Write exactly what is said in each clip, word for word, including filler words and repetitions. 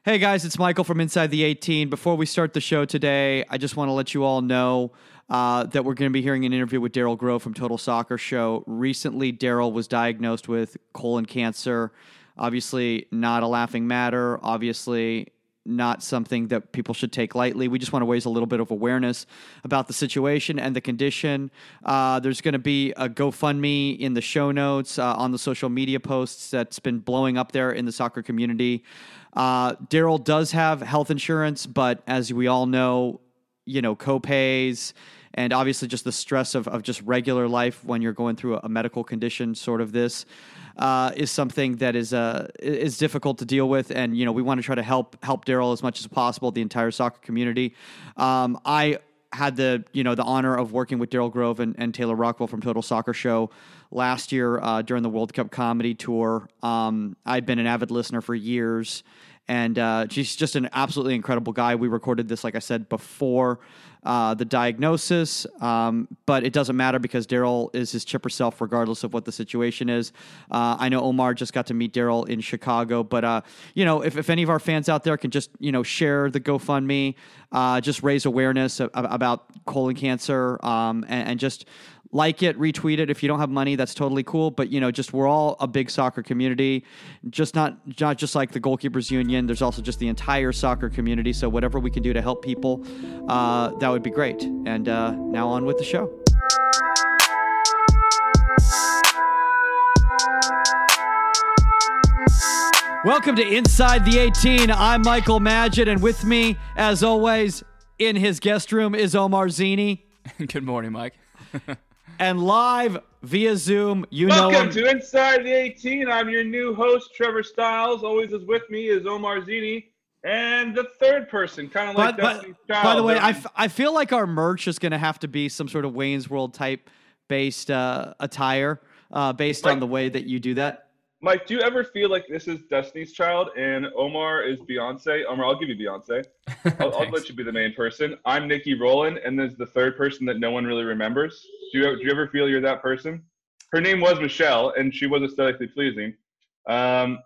Hey guys, it's Michael from Inside the eighteen. Before we start the show today, I just want to let you all know uh, that we're going to be hearing an interview with Daryl Grove from Total Soccer Show. Recently, Daryl was diagnosed with colon cancer. Obviously, not a laughing matter. Obviously, not something that people should take lightly. We just want to raise a little bit of awareness about the situation and the condition. Uh, there's going to be a GoFundMe in the show notes uh, on the social media posts that's been blowing up there in the soccer community. Uh, Daryl does have health insurance, but as we all know, you know, co-pays and obviously just the stress of, of just regular life when you're going through a, a medical condition sort of this uh, is something that is uh, is difficult to deal with. And, you know, we want to try to help help Daryl as much as possible, the entire soccer community. Um, I had the, you know, the honor of working with Daryl Grove and, and Taylor Rockwell from Total Soccer Show last year uh, during the World Cup comedy tour. Um, I'd been an avid listener for years, and uh, she's just an absolutely incredible guy. We recorded this, like I said, before uh, the diagnosis, um, but it doesn't matter because Daryl is his chipper self regardless of what the situation is. Uh, I know Omar just got to meet Daryl in Chicago, but uh, you know, if, if any of our fans out there can just, you know, share the GoFundMe, uh, just raise awareness of, of, about colon cancer, um, and, and just like it, retweet it. If you don't have money, that's totally cool. But, you know, just we're all a big soccer community, just not not just like the Goalkeepers Union. There's also just the entire soccer community. So whatever we can do to help people, uh, that would be great. And uh, now on with the show. Welcome to Inside the eighteen. I'm Michael Magid, and with me, as always, in his guest room is Omar Zini. Good morning, Mike. And live via Zoom, you Welcome know him. to Inside the eighteen. I'm your new host, Trevor Stiles. Always is with me is Omar Zini. And the third person, kind of like But, Dusty but, Child. by the way, I, f- I feel like our merch is going to have to be some sort of Wayne's World type based uh, attire uh, based Mike, on the way that you do that. Mike, do you ever feel like this is Destiny's Child and Omar is Beyonce? Omar, I'll give you Beyonce. I'll, I'll let you be the main person. I'm Nikki Rowland, and there's the third person that no one really remembers. Do you, do you ever feel you're that person? Her name was Michelle, and she was aesthetically pleasing. Um,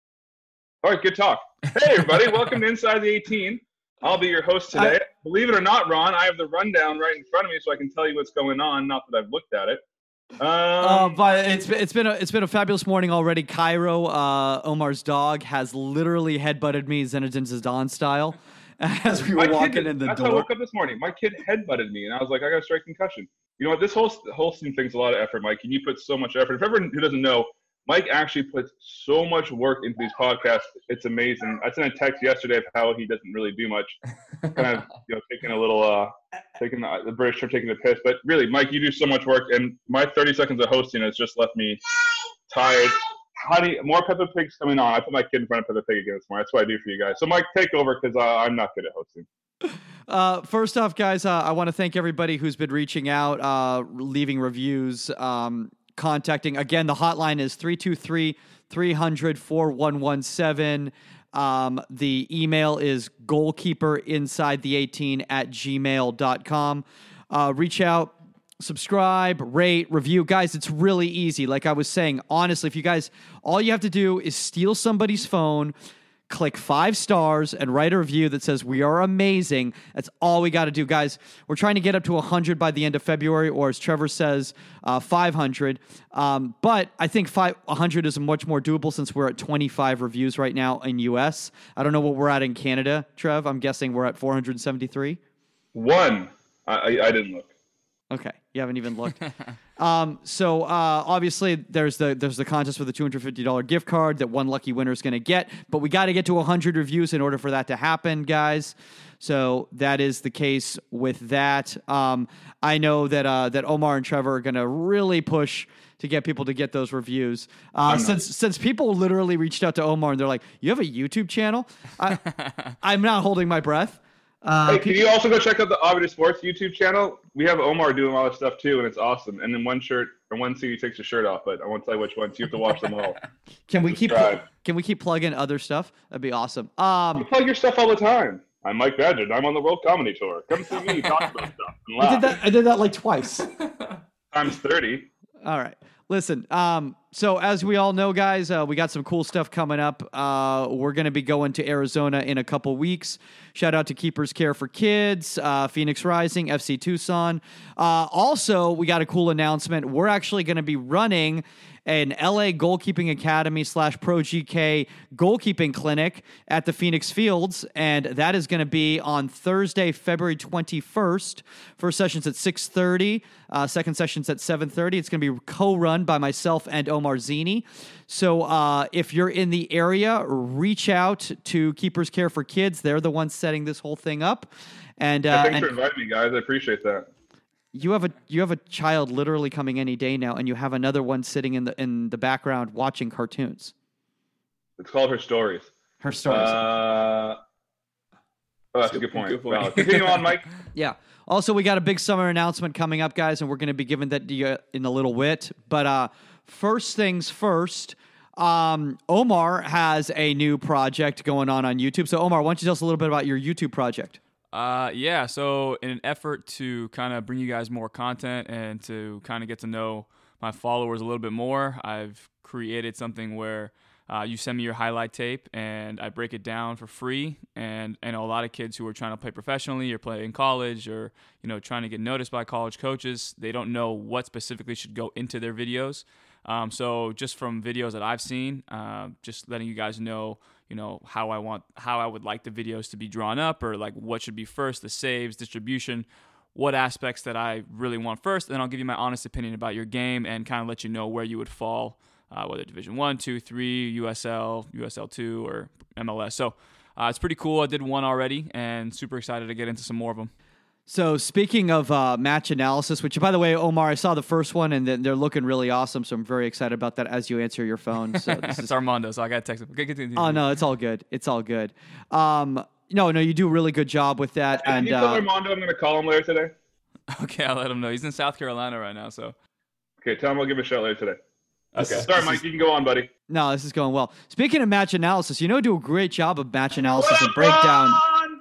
all right, good talk. Hey, everybody. Welcome to Inside the eighteen. I'll be your host today. I, Believe it or not, Ron, I have the rundown right in front of me so I can tell you what's going on, not that I've looked at it. Um, uh, but it's been, it's been a it's been a fabulous morning already. Cairo, uh, Omar's dog, has literally headbutted me Zinedine Zidane style as we were walking kid, in the that's door. How I woke up this morning. My kid headbutted me, and I was like, I got a straight concussion. You know what? This whole hosting thing's a lot of effort, Mike, and you put so much effort. If everyone who doesn't know, Mike actually puts so much work into these podcasts. It's amazing. I sent a text yesterday of how he doesn't really do much, kind of, you know, taking a little, uh, taking the, the British are taking the piss. But really, Mike, you do so much work, and my thirty seconds of hosting has just left me tired. Honey, more Peppa Pig's coming on. I put my kid in front of Peppa Pig again this morning. That's what I do for you guys. So, Mike, take over because uh, I'm not good at hosting. Uh, first off, guys, uh, I want to thank everybody who's been reaching out, uh, leaving reviews, um, contacting. Again, the hotline is three two three, three hundred, four one one seven. Um, the email is goalkeeperinside the eighteen at gmail dot com. Uh, reach out, subscribe, rate, review. Guys, it's really easy. Like I was saying, honestly, if you guys, all you have to do is steal somebody's phone, click five stars, and write a review that says we are amazing. That's all we got to do, guys. We're trying to get up to one hundred by the end of February, or as Trevor says, uh, five hundred. Um, but I think five, one hundred is much more doable since we're at twenty-five reviews right now in U S. I don't know what we're at in Canada, Trev. I'm guessing we're at four hundred seventy-three. One. I, I, I didn't look. Okay, you haven't even looked. um, so uh, obviously, there's the there's the contest for the two hundred fifty dollars gift card that one lucky winner is going to get. But we got to get to one hundred reviews in order for that to happen, guys. So that is the case with that. Um, I know that uh, that Omar and Trevor are going to really push to get people to get those reviews. Uh, since since people literally reached out to Omar and they're like, "You have a YouTube channel?" I, I'm not holding my breath. Uh, hey, can you also go check out the Obvious Sports YouTube channel? We have Omar doing all this stuff too, and it's awesome. And then one shirt or one scene he takes his shirt off, but I won't tell you which ones. You have to watch them all. Can we keep Subscribe. Can we keep plugging other stuff? That'd be awesome. Um, you plug your stuff all the time. I'm Mike Badger. I'm on the World Comedy Tour. Come see me talk about stuff and laugh. I did that. I did that like twice. Times thirty. All right. Listen. Um. So as we all know, guys, uh, we got some cool stuff coming up. Uh, we're going to be going to Arizona in a couple weeks. Shout out to Keepers Care for Kids, uh, Phoenix Rising, F C Tucson. Uh, also, we got a cool announcement. We're actually going to be running an L A Goalkeeping Academy slash Pro G K goalkeeping clinic at the Phoenix Fields, and that is going to be on Thursday, February twenty-first. First session's at six thirty, uh, second session's at seven thirty. It's going to be co-run by myself and Omar Zini. So uh, if you're in the area, reach out to Keepers Care for Kids. They're the ones setting this whole thing up. And, uh, yeah, thanks and for inviting me, guys. I appreciate that. You have a you have a child literally coming any day now, and you have another one sitting in the in the background watching cartoons. It's called Her Stories. Her Stories. Uh, oh, that's a good point. Good point. Well, continue on, Mike. Yeah. Also, we got a big summer announcement coming up, guys, and we're going to be giving that to you in a little bit. But uh, first things first, um, Omar has a new project going on on YouTube. So, Omar, why don't you tell us a little bit about your YouTube project? Uh, yeah, so in an effort to kind of bring you guys more content and to kind of get to know my followers a little bit more, I've created something where uh, you send me your highlight tape and I break it down for free. And I know a lot of kids who are trying to play professionally or play in college or, you know, trying to get noticed by college coaches, they don't know what specifically should go into their videos. Um, so just from videos that I've seen, uh, just letting you guys know, you know, how I want, how I would like the videos to be drawn up, or like what should be first, the saves, distribution, what aspects that I really want first. And then I'll give you my honest opinion about your game and kind of let you know where you would fall, uh, whether Division One, Two, Three, U S L, U S L Two, or M L S. So uh, it's pretty cool. I did one already, and super excited to get into some more of them. So speaking of uh, match analysis, which, by the way, Omar, I saw the first one, and they're looking really awesome, so I'm very excited about that as you answer your phone. So this It's is... Armando, so I got to text him. Okay, continue. Oh, no, it's all good. It's all good. Um, no, no, you do a really good job with that. Can and you tell uh, Armando I'm going to call him later today? Okay, I'll let him know. He's in South Carolina right now, so. Okay, tell him I'll give him a shout later today. Okay. Sorry, Mike. You can go on, buddy. No, this is going well. Speaking of match analysis, you know, do a great job of match analysis and breakdown.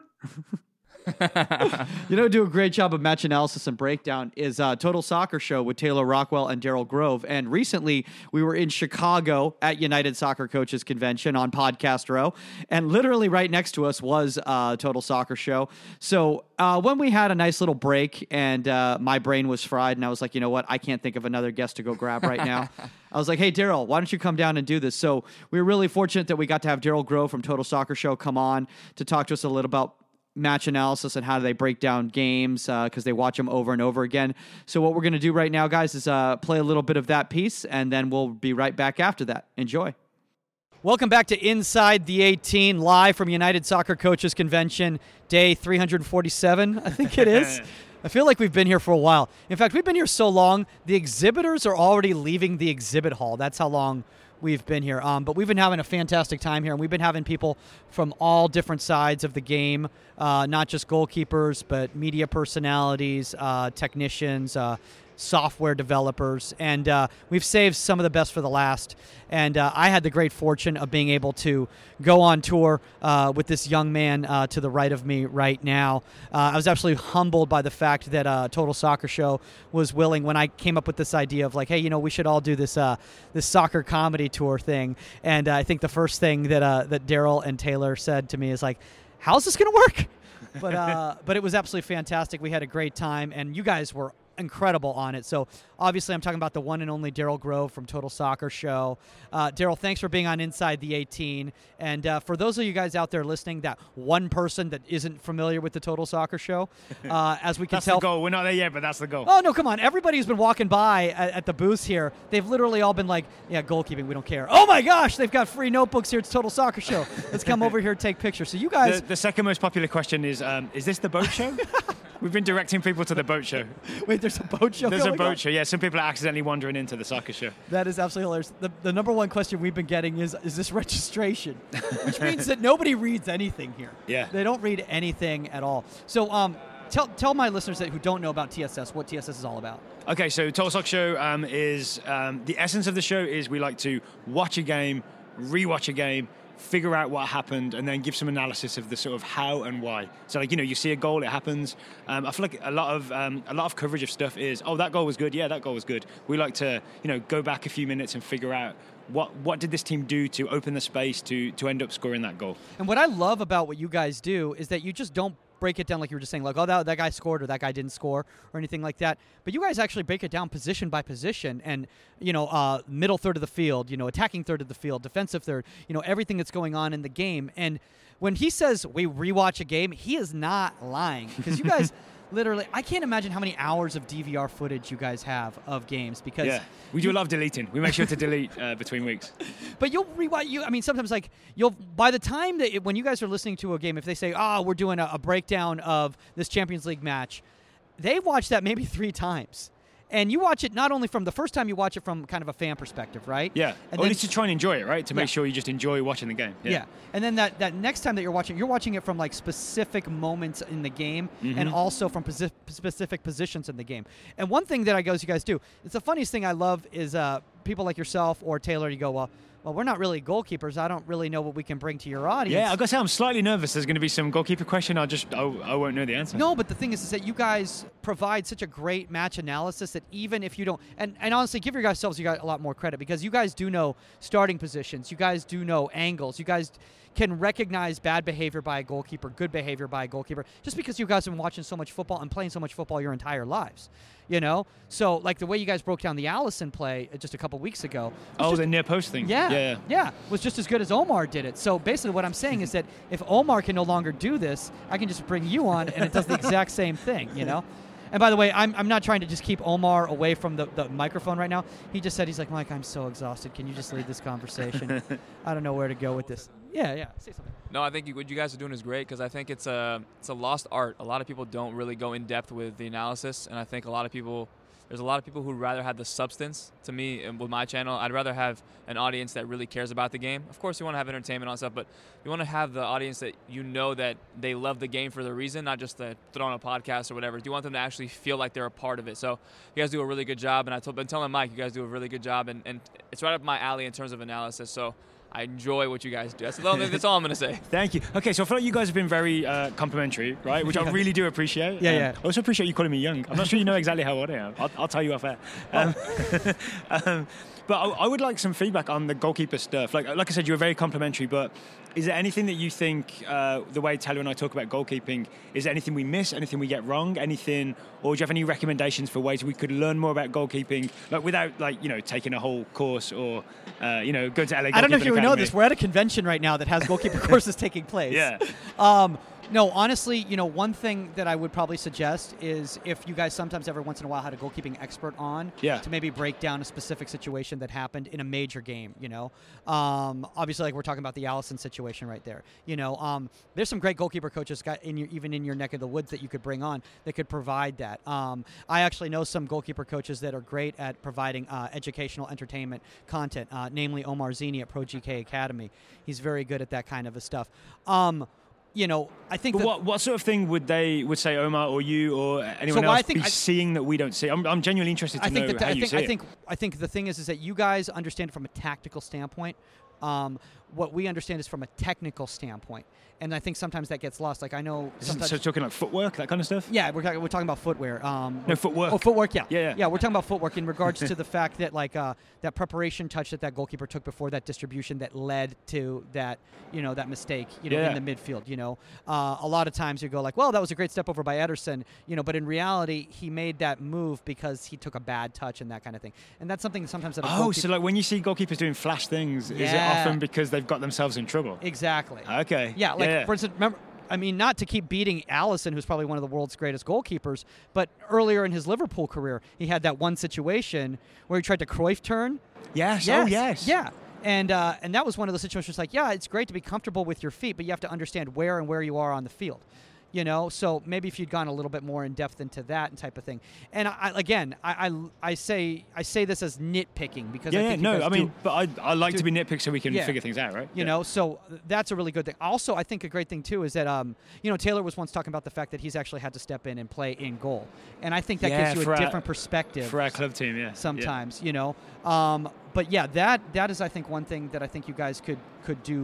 You know, do a great job of match analysis and breakdown is uh, Total Soccer Show with Taylor Rockwell and Daryl Grove. And recently, we were in Chicago at United Soccer Coaches Convention on Podcast Row, and literally right next to us was uh, Total Soccer Show. So uh, when we had a nice little break, and uh, my brain was fried, and I was like, you know what, I can't think of another guest to go grab right now. I was like, hey, Daryl, why don't you come down and do this? So we were really fortunate that we got to have Daryl Grove from Total Soccer Show come on to talk to us a little about match analysis and how do they break down games because uh, they watch them over and over again. So what we're going to do right now, guys, is uh, play a little bit of that piece, and then we'll be right back after that. Enjoy. Welcome back to Inside the eighteen, live from United Soccer Coaches Convention, day three hundred forty-seven, I think it is. I feel like we've been here for a while. In fact, we've been here so long, the exhibitors are already leaving the exhibit hall. That's how long we've been here. Um, but we've been having a fantastic time here, and we've been having people from all different sides of the game, uh, not just goalkeepers, but media personalities, uh, technicians, uh, software developers, and uh, we've saved some of the best for the last. And uh, I had the great fortune of being able to go on tour uh, with this young man uh, to the right of me right now. Uh, I was absolutely humbled by the fact that uh, Total Soccer Show was willing, when I came up with this idea of like, hey, you know, we should all do this uh, this soccer comedy tour thing. And uh, I think the first thing that uh, that Daryl and Taylor said to me is like, how's this going to work? But uh, but it was absolutely fantastic. We had a great time, and you guys were incredible on it. So obviously I'm talking about the one and only Daryl Grove from Total Soccer Show. Uh, Daryl, thanks for being on Inside the eighteen. And uh, for those of you guys out there listening, that one person that isn't familiar with the Total Soccer Show, uh, as we can that's tell. That's the goal. We're not there yet, but that's the goal. Oh, no, come on. Everybody who's been walking by at, at the booths here, they've literally all been like, yeah, goalkeeping, we don't care. Oh my gosh, they've got free notebooks here at Total Soccer Show. Let's come over here and take pictures. So you guys. The, the second most popular question is, um, is this the boat show? We've been directing people to the boat show. Wait, there's a boat show There's a going boat on? show, yeah. Some people are accidentally wandering into the soccer show. That is absolutely hilarious. The, the number one question we've been getting is, is this registration? Which means that nobody reads anything here. Yeah. They don't read anything at all. So um, tell tell my listeners that who don't know about T S S what T S S is all about. Okay, so Total Soccer Show um, is, um, the essence of the show is we like to watch a game, rewatch a game, figure out what happened, and then give some analysis of the sort of how and why. So, like, you know, you see a goal, it happens. Um, I feel like a lot of um, a lot of coverage of stuff is, oh, that goal was good. Yeah, that goal was good. We like to, you know, go back a few minutes and figure out what what did this team do to open the space to to end up scoring that goal. And what I love about what you guys do is that you just don't break it down like you were just saying, like, oh, that, that guy scored or that guy didn't score or anything like that. But you guys actually break it down position by position and, you know, uh, middle third of the field, you know, attacking third of the field, defensive third, you know, everything that's going on in the game. And when he says we rewatch a game, he is not lying, because you guys literally, I can't imagine how many hours of D V R footage you guys have of games, because yeah, we do a lot of deleting. We make sure to delete uh, between weeks. But you'll rewatch. You, I mean, sometimes like you'll. By the time that it, when you guys are listening to a game, if they say, "Oh, we're doing a, a breakdown of this Champions League match," they watch that maybe three times. And you watch it not only from the first time, you watch it from kind of a fan perspective, right? Yeah. And or then, at least to try and enjoy it, right? To yeah. make sure you just enjoy watching the game. Yeah. yeah. And then that, that next time that you're watching, you're watching it from like specific moments in the game, mm-hmm. and also from posi- specific positions in the game. And one thing that I guess you guys do, it's the funniest thing I love is uh, people like yourself or Taylor, you go, well, well, we're not really goalkeepers. I don't really know what we can bring to your audience. Yeah, I've got to say, I'm slightly nervous. There's going to be some goalkeeper question. I'll just, I, I won't know the answer. No, but the thing is, is that you guys provide such a great match analysis that even if you don't, and, and honestly, give yourselves you got a lot more credit, because you guys do know starting positions. You guys do know angles. You guys can recognize bad behavior by a goalkeeper, good behavior by a goalkeeper, just because you guys have been watching so much football and playing so much football your entire lives. You know? So, like, the way you guys broke down the Alisson play just a couple weeks ago. Oh, just, the near post thing. Yeah, yeah. Yeah. Was just as good as Omar did it. So, basically, what I'm saying is that if Omar can no longer do this, I can just bring you on, and it does the exact same thing, you know? And by the way, I'm I'm not trying to just keep Omar away from the, the microphone right now. He just said, he's like, Mike, I'm so exhausted. Can you just lead this conversation? I don't know where to go with this. Yeah, yeah. Say something. No, I think what you guys are doing is great, because I think it's a it's a lost art. A lot of people don't really go in depth with the analysis, and I think a lot of people, there's a lot of people who rather have the substance. To me, and with my channel, I'd rather have an audience that really cares about the game. Of course, you want to have entertainment on stuff, but you want to have the audience that you know that they love the game for the reason, not just to throw on a podcast or whatever. Do you want them to actually feel like they're a part of it? So you guys do a really good job, and I've been telling Mike, you guys do a really good job, and, and it's right up my alley in terms of analysis. So I enjoy what you guys do. That's, that's all I'm going to say. Thank you. Okay, so I feel like you guys have been very uh, complimentary, right? Which I really do appreciate. Yeah, um, yeah. I also appreciate you calling me young. I'm not sure you know exactly how old I am. I'll, I'll tell you off air. Um, um, but I, I would like some feedback on the goalkeeper stuff. Like, like I said, you were very complimentary, but is there anything that you think, uh, the way Taylor and I talk about goalkeeping, is there anything we miss, anything we get wrong, anything, or do you have any recommendations for ways we could learn more about goalkeeping, like without, like, you know, taking a whole course or, uh, you know, going to L A Goalkeeping I don't know if you Academy? know this. We're at a convention right now that has goalkeeper courses taking place. Yeah. Um, no, honestly, you know, one thing that I would probably suggest is if you guys sometimes every once in a while had a goalkeeping expert on, yeah. to maybe break down a specific situation that happened in a major game, you know. Um, obviously, like we're talking about the Alisson situation right there. You know, um, there's some great goalkeeper coaches got in your, even in your neck of the woods that you could bring on that could provide that. Um, I actually know some goalkeeper coaches that are great at providing uh, educational entertainment content, uh, namely Omar Zini at Pro G K Academy. He's very good at that kind of a stuff. Um, You know, I think. But that what what sort of thing would they would say Omar or you or anyone so else I think be I, seeing that we don't see? I'm, I'm genuinely interested to I think know that how I you think see I it. think I think the thing is is that you guys understand it from a tactical standpoint. Um, what we understand is from a technical standpoint, and I think sometimes that gets lost. Like I know, sometimes, so talking like footwork, that kind of stuff. yeah, we're talking, we're talking about footwear. Um, No, footwork. Oh, footwork. Yeah. Yeah, yeah. Yeah, we're talking about footwork in regards to the fact that like uh, that preparation touch that that goalkeeper took before that distribution that led to that you know that mistake you know Yeah. in the midfield. You know, uh, a lot of times you go like, well, that was a great step over by Ederson. You know, but in reality, he made that move because he took a bad touch and that kind of thing. And that's something sometimes that a Oh, goalkeeper, so like when you see goalkeepers doing flash things, is it Yeah. often because they've got themselves in trouble? exactly. Okay. Yeah, like yeah. for instance, remember. I mean, not to keep beating Alisson, who's probably one of the world's greatest goalkeepers, but earlier in his Liverpool career, he had that one situation where he tried to Cruyff turn. Yes. Oh, yes. Yeah. And uh, and that was one of those situations like, yeah, it's great to be comfortable with your feet, but you have to understand where and where you are on the field. You know, so maybe if you'd gone a little bit more in depth into that and type of thing. And I, again, I, I, I say I say this as nitpicking because Yeah, I yeah, think you no, guys I mean, do, but I, I like do- to be nitpicked so we can Yeah. figure things out, right? you know, so that's a really good thing. Also, I think a great thing too is that um, you know, Taylor was once talking about the fact that he's actually had to step in and play in goal, and I think that Yeah, gives you for a our- different perspective for our club team, yeah. sometimes. You know, um, but yeah, that that is I think one thing that I think you guys could could do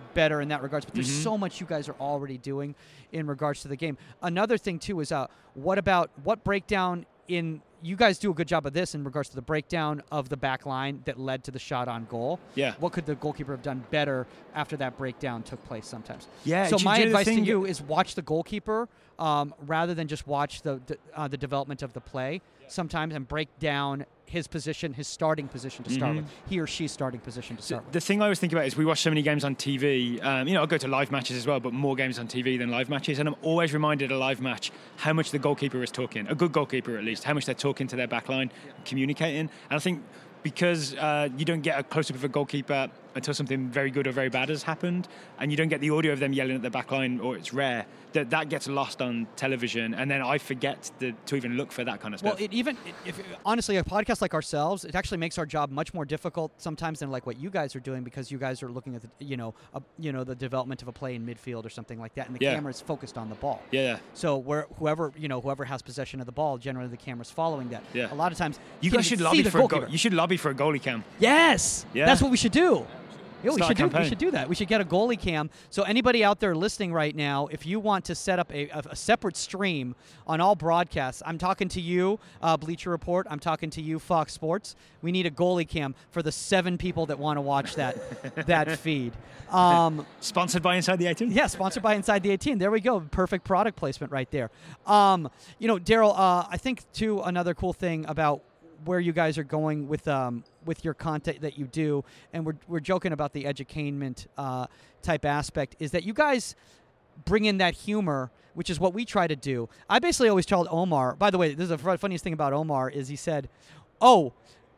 better in that regards. But there's Mm-hmm. so much you guys are already doing in regards to the game. Another thing too is uh, what about what breakdown in you guys do a good job of this in regards to the breakdown of the back line that led to the shot on goal. Yeah. What could the goalkeeper have done better after that breakdown took place sometimes? Yeah, So do- my do the advice to thing- you is watch the goalkeeper um, rather than just watch the the, uh, the development of the play sometimes and break down his position, his starting position to start Mhm. with. He or she's starting position to start with. The thing I always think about is we watch so many games on T V. Um, you know, I go to live matches as well, but more games on T V than live matches. And I'm always reminded at a live match how much the goalkeeper is talking, a good goalkeeper at least, how much they're talking to their backline, communicating. And I think because uh, you don't get a close-up of a goalkeeper until something very good or very bad has happened, and you don't get the audio of them yelling at the backline, or it's rare, that that gets lost on television, and then I forget the, to even look for that kind of Well, stuff. it even it, if honestly, a podcast like ourselves, it actually makes our job much more difficult sometimes than like what you guys are doing because you guys are looking at the you know a, you know the development of a play in midfield or something like that, and the Yeah. camera is focused on the ball. yeah, yeah. So where whoever you know whoever has possession of the ball, generally the camera's following that. Yeah. A lot of times You can't guys should even lobby see the for a goalkeeper. goal. You should lobby for a goalie cam. Yes, Yeah. that's what we should do. Yeah, we Start a should do. We campaign. should do that. We should get a goalie cam. So anybody out there listening right now, if you want to set up a, a, a separate stream on all broadcasts, I'm talking to you, uh, Bleacher Report. I'm talking to you, Fox Sports. We need a goalie cam for the seven people that want to watch that that feed. Um, Sponsored by Inside the eighteen? yeah, sponsored by Inside the eighteen. There we go. Perfect product placement right there. Um, you know, Daryl, uh, I think, too, another cool thing about where you guys are going with um, with your content that you do, and we're, we're joking about the edutainment uh, type aspect, is that you guys bring in that humor, which is what we try to do. I basically always told Omar, by the way, this is the fr- funniest thing about Omar, is he said, oh,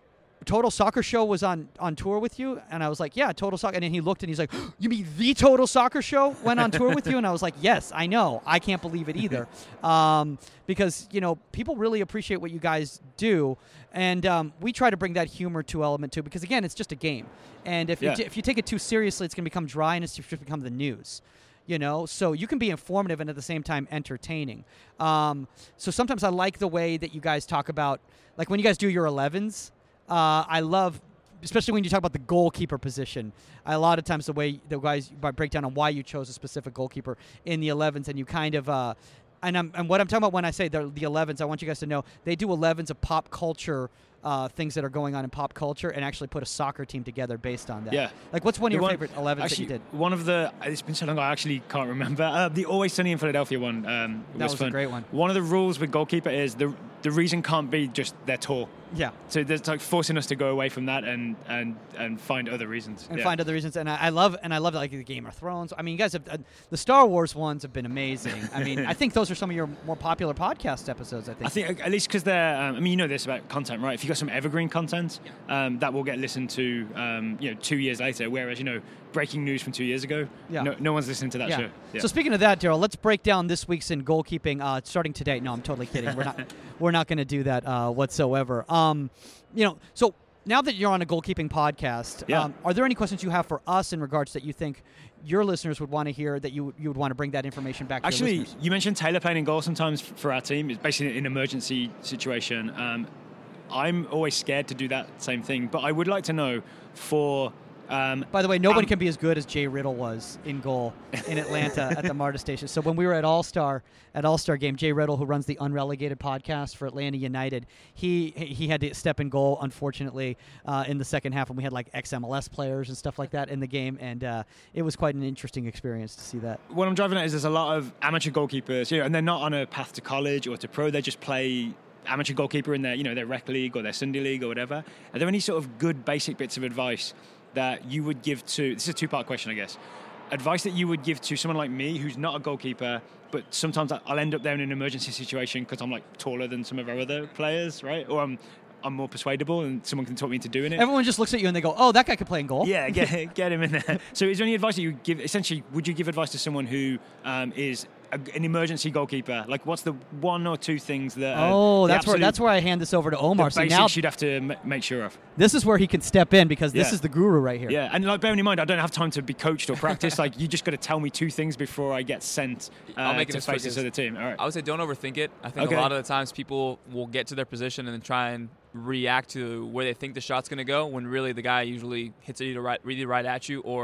Total Soccer Show was on, on tour with you? And I was like, yeah, Total Soccer. And then he looked and he's like, you mean the Total Soccer Show went on tour with you? And I was like, yes, I know. I can't believe it either. Um, because, you know, people really appreciate what you guys do. And um, we try to bring that humor to element too, because, again, it's just a game. And if, Yeah. you, t- if you take it too seriously, it's going to become dry and it's just become the news. You know, so you can be informative and at the same time entertaining. Um, so sometimes I like the way that you guys talk about, like when you guys do your elevens, uh, I love, especially when you talk about the goalkeeper position. I, a lot of times the way the guys break down on why you chose a specific goalkeeper in the elevens, and you kind of, uh, and, I'm, and what I'm talking about when I say the, the elevens, I want you guys to know they do elevens of pop culture. Uh, things that are going on in pop culture and actually put a soccer team together based on that. Yeah. Like, what's one of The your one- favorite elevens actually, that you did? One of the, it's been so long I actually can't remember. Uh, the Always Sunny in Philadelphia one um, That was a fun. great one. One of the rules with goalkeeper is the the reason can't be just they're tall. Yeah. So there's like forcing us to go away from that and and, and find other reasons. And Yeah. find other reasons, and I, I love, and I love like the Game of Thrones. I mean, you guys have uh, the Star Wars ones have been amazing. I mean, I think those are some of your more popular podcast episodes. I think. I think at least because they're, um, I mean, you know this about content, right? If you've got some evergreen content, um, that will get listened to, um, you know, two years later. Whereas, you know, breaking news from two years ago, Yeah. no, no one's listening to that yeah. show. Yeah. So speaking of that, Daryl, let's break down this week's in goalkeeping. Uh, starting today. No, I'm totally kidding. We're not. We're not going to do that uh, whatsoever. Um, you know, so now that you're on a goalkeeping podcast, Yeah. um, are there any questions you have for us in regards that you think your listeners would want to hear, that you you would want to bring that information back to your Actually, listeners? you mentioned Taylor playing in goal sometimes f- for our team. It's basically an emergency situation. Um, I'm always scared to do that same thing, but I would like to know for. Um, By the way, nobody um, can be as good as Jay Riddle was in goal in Atlanta at the MARTA station. So when we were at All Star at All Star game, Jay Riddle, who runs the Unrelegated podcast for Atlanta United, he he had to step in goal, unfortunately, uh, in the second half, and we had like ex M L S players and stuff like that in the game, and uh, it was quite an interesting experience to see that. What I'm driving at is there's a lot of amateur goalkeepers, you know, and they're not on a path to college or to pro. They just play amateur goalkeeper in their, you know, their rec league or their Sunday league or whatever. Are there any sort of good basic bits of advice that you would give to, this is a two-part question, I guess, advice that you would give to someone like me who's not a goalkeeper, but sometimes I'll end up there in an emergency situation because I'm like taller than some of our other players, right? Or I'm I'm more persuadable and someone can talk me into doing it. Everyone just looks at you and they go, "Oh, that guy could play in goal." Yeah, get, get him in there. So is there any advice that you give, essentially, would you give advice to someone who um, is a, an emergency goalkeeper? Like, what's the one or two things that uh, Oh, the that's where absolute- that's where I hand this over to Omar. the So basics now you'd have to m- make sure of? this is where he can step in because this Yeah. is the guru right here. Yeah, and like bearing in mind, I don't have time to be coached or practice. Like, you just got to tell me two things before I get sent uh, I'll make it to as quick face this as- other team. All right. I would say don't overthink it. I think Okay. a lot of the times people will get to their position and then try and react to where they think the shot's going to go when really the guy usually hits it either right, really right at you or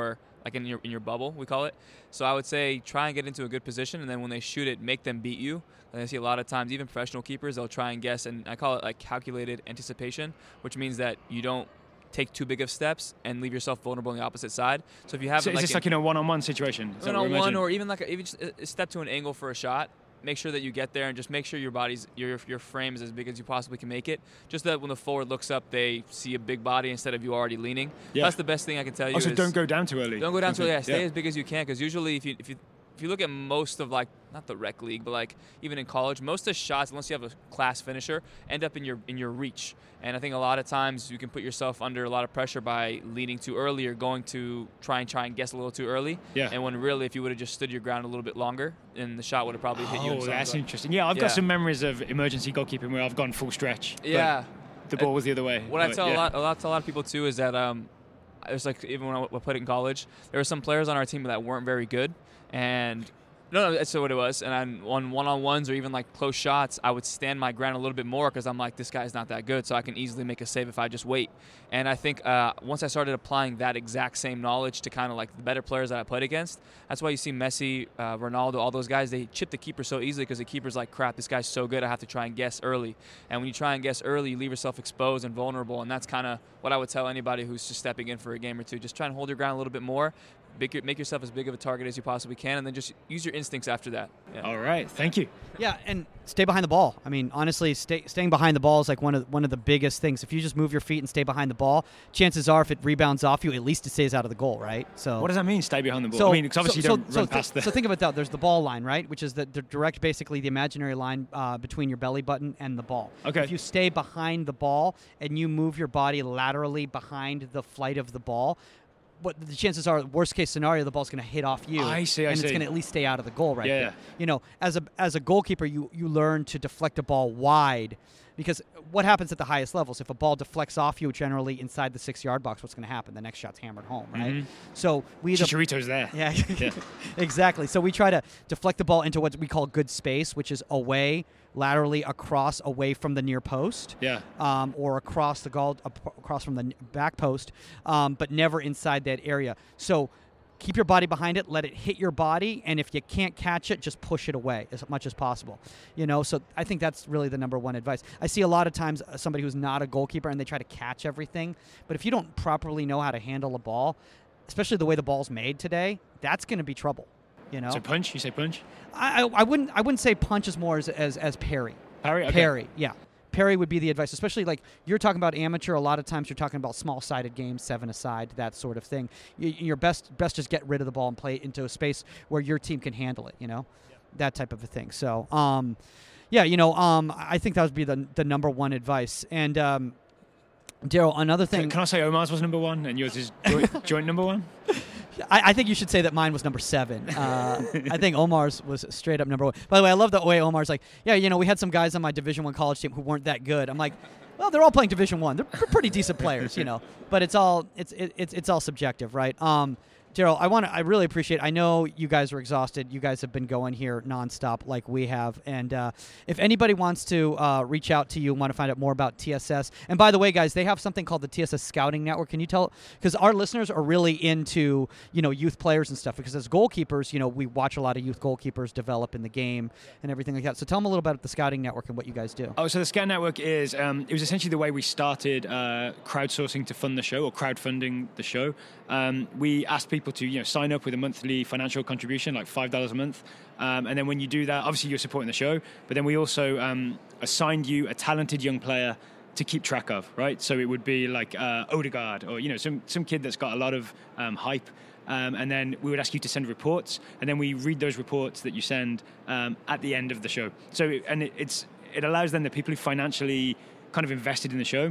like in your in your bubble, we call it. So I would say try and get into a good position, and then when they shoot it, make them beat you. And I see a lot of times, even professional keepers, they'll try and guess, and I call it like calculated anticipation, which means that you don't take too big of steps and leave yourself vulnerable on the opposite side. So if you have so like is this like in a one-on-one situation? One-on-one, or even like a, even just a step to an angle for a shot. Make sure that you get there and just make sure your body's your your frame is as big as you possibly can make it. Just that when the forward looks up, they see a big body instead of you already leaning. Yeah. That's the best thing I can tell you. Also, is don't go down too early. Don't go down too early. Yeah, stay yeah. as big as you can, because usually if you if you if you look at most of like not the rec league, but like even in college, most of the shots, unless you have a class finisher, end up in your in your reach. And I think a lot of times you can put yourself under a lot of pressure by leaning too early or going to try and try and guess a little too early. Yeah. And when really, if you would have just stood your ground a little bit longer, then the shot would have probably hit you. Oh, that's like. interesting. Yeah, I've yeah. got some memories of emergency goalkeeping where I've gone full stretch. Yeah. The ball was the other way. What I tell yeah. a lot, a lot to a lot of people too is that um, there's like even when I put it in college, there were some players on our team that weren't very good, and. No, no, that's what it was. And on, on one-on-ones or even like close shots, I would stand my ground a little bit more because I'm like, this guy's not that good, so I can easily make a save if I just wait. And I think uh, once I started applying that exact same knowledge to kind of like the better players that I played against, that's why you see Messi, uh, Ronaldo, all those guys, they chip the keeper so easily because the keeper's like, crap, this guy's so good, I have to try and guess early. And when you try and guess early, you leave yourself exposed and vulnerable, and that's kind of what I would tell anybody who's just stepping in for a game or two. Just try and hold your ground a little bit more. Make yourself as big of a target as you possibly can, and then just use your instincts after that. Yeah. All right, thank you. Yeah, and stay behind the ball. I mean, honestly, stay, staying behind the ball is like one of one of the biggest things. If you just move your feet and stay behind the ball, chances are, if it rebounds off you, at least it stays out of the goal, right? So what does that mean? Stay behind the ball. So, I mean, because obviously so, you don't so, run so, past the. So think about that. There's the ball line, right, which is the, the direct, basically the imaginary line uh, between your belly button and the ball. Okay. If you stay behind the ball and you move your body laterally behind the flight of the ball, what the chances are, worst case scenario, the ball's going to hit off you. I see, I and see. it's going to at least stay out of the goal, right? Yeah. there. You know, as a as a goalkeeper, you you learn to deflect a ball wide, because what happens at the highest levels? If a ball deflects off you, generally inside the six-yard box, what's going to happen? The next shot's hammered home, right? Mm-hmm. So we either, Chicharito's there. yeah, Yeah. exactly. So we try to deflect the ball into what we call good space, which is away, laterally across, away from the near post, Yeah. um, or across the goal, across from the n- back post, um, but never inside that area. So keep your body behind it, let it hit your body, and if you can't catch it, just push it away as much as possible. You know, so I think that's really the number one advice. I see a lot of times uh, somebody who's not a goalkeeper and they try to catch everything, but if you don't properly know how to handle a ball, especially the way the ball's made today, that's going to be trouble. You know, So punch? You say punch? I, I wouldn't I wouldn't say punch as more as as, as parry. Parry? Okay. Parry, yeah. Parry would be the advice, especially like you're talking about amateur. A lot of times you're talking about small-sided games, seven aside, that sort of thing. You, your best best just get rid of the ball and play it into a space where your team can handle it. You know, yeah. That type of a thing. So, um, yeah, you know, um, I think that would be the the number one advice. And um, Daryl, another thing. Can, can I say Omar's was number one and yours is joint, joint number one? I, I think you should say that mine was number seven. Uh, I think Omar's was straight up number one. By the way, I love the way Omar's like, yeah, you know, we had some guys on my Division One college team who weren't that good. I'm like, well, they're all playing Division One. They're pretty decent players, you know. But it's all it's it, it's it's all subjective, right? Um, Daryl, I want to. I really appreciate. I know you guys are exhausted. You guys have been going here nonstop, like we have. And uh, if anybody wants to uh, reach out to you and want to find out more about T S S, and by the way, guys, they have something called the T S S Scouting Network. Can you tell? Because our listeners are really into you know youth players and stuff. Because as goalkeepers, you know we watch a lot of youth goalkeepers develop in the game and everything like that. So tell them a little bit about the Scouting Network and what you guys do. Oh, so the Scout Network is um, it was essentially the way we started uh, crowdsourcing to fund the show, or crowdfunding the show. Um, we asked people to you know sign up with a monthly financial contribution, like five dollars a month, um, and then when you do that, obviously you're supporting the show. But then we also um, assigned you a talented young player to keep track of, right? So it would be like uh, Odegaard, or you know some some kid that's got a lot of um, hype. Um, and then we would ask you to send reports, and then we read those reports that you send um, at the end of the show. So, and it, it's it allows then the people who financially kind of invested in the show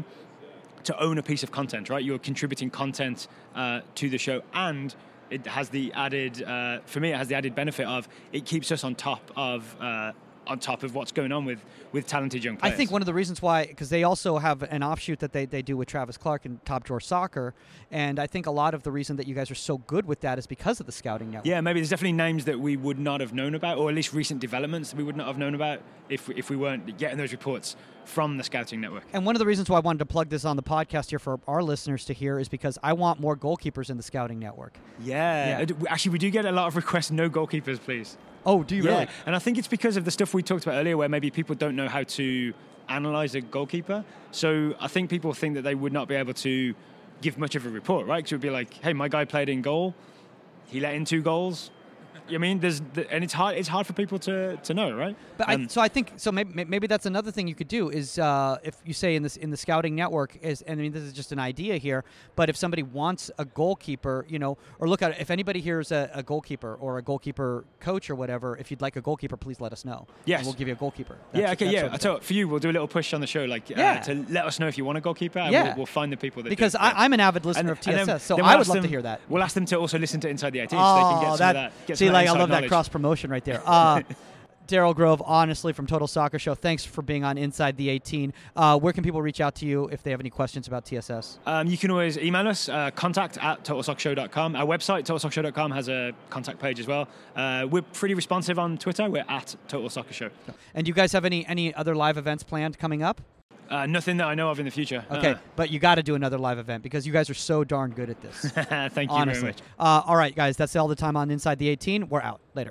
to own a piece of content, right? You're contributing content uh, to the show, and it has the added, uh, for me, it has the added benefit of it keeps us on top of uh, on top of what's going on with, with talented young players. I think one of the reasons why, because they also have an offshoot that they, they do with Travis Clark and Top Drawer Soccer, and I think a lot of the reason that you guys are so good with that is because of the scouting network. Yeah, maybe there's definitely names that we would not have known about, or at least recent developments that we would not have known about if we, if we weren't getting those reports from the scouting network. And one of the reasons why I wanted to plug this on the podcast here for our listeners to hear is because I want more goalkeepers in the scouting network. Yeah. yeah. Actually, we do get a lot of requests, no goalkeepers, please. Oh, do you yeah. really? And I think it's because of the stuff we talked about earlier where maybe people don't know how to analyze a goalkeeper. So I think people think that they would not be able to give much of a report, right? Because it would be like, hey, my guy played in goal. He let in two goals. I mean, there's and it's hard. It's hard for people to, to know, right? But um, I, so I think so. Maybe maybe that's another thing you could do is uh, if you say in this in the scouting network is. And I mean, this is just an idea here. But if somebody wants a goalkeeper, you know, or look at it, if anybody here is a, a goalkeeper or a goalkeeper coach or whatever, if you'd like a goalkeeper, please let us know. Yes, and we'll give you a goalkeeper. That's, yeah, okay, yeah. I tell for you, we'll do a little push on the show, like yeah. uh, to let us know if you want a goalkeeper. And yeah, we'll, we'll find the people that because do. I, I'm an avid listener and, of T S S, then, so then I we'll would love them, to hear that. We'll ask them to also listen to Inside the eighteen, oh, so they can get that, some of that. Get see, some like of I love knowledge. that cross promotion right there. Uh, Daryl Grove, honestly, from Total Soccer Show, thanks for being on Inside the eighteen. Uh, where can people reach out to you if they have any questions about T S S? Um, you can always email us, uh, contact at total soccer show dot com. Our website, total soccer show dot com, has a contact page as well. Uh, we're pretty responsive on Twitter. We're at Total Soccer Show. And do you guys have any, any other live events planned coming up? Uh, nothing that I know of in the future. Okay, uh, but you got to do another live event because you guys are so darn good at this. Thank you honestly. very much. Uh, all right, guys, that's all the time on Inside the eighteen. We're out. Later.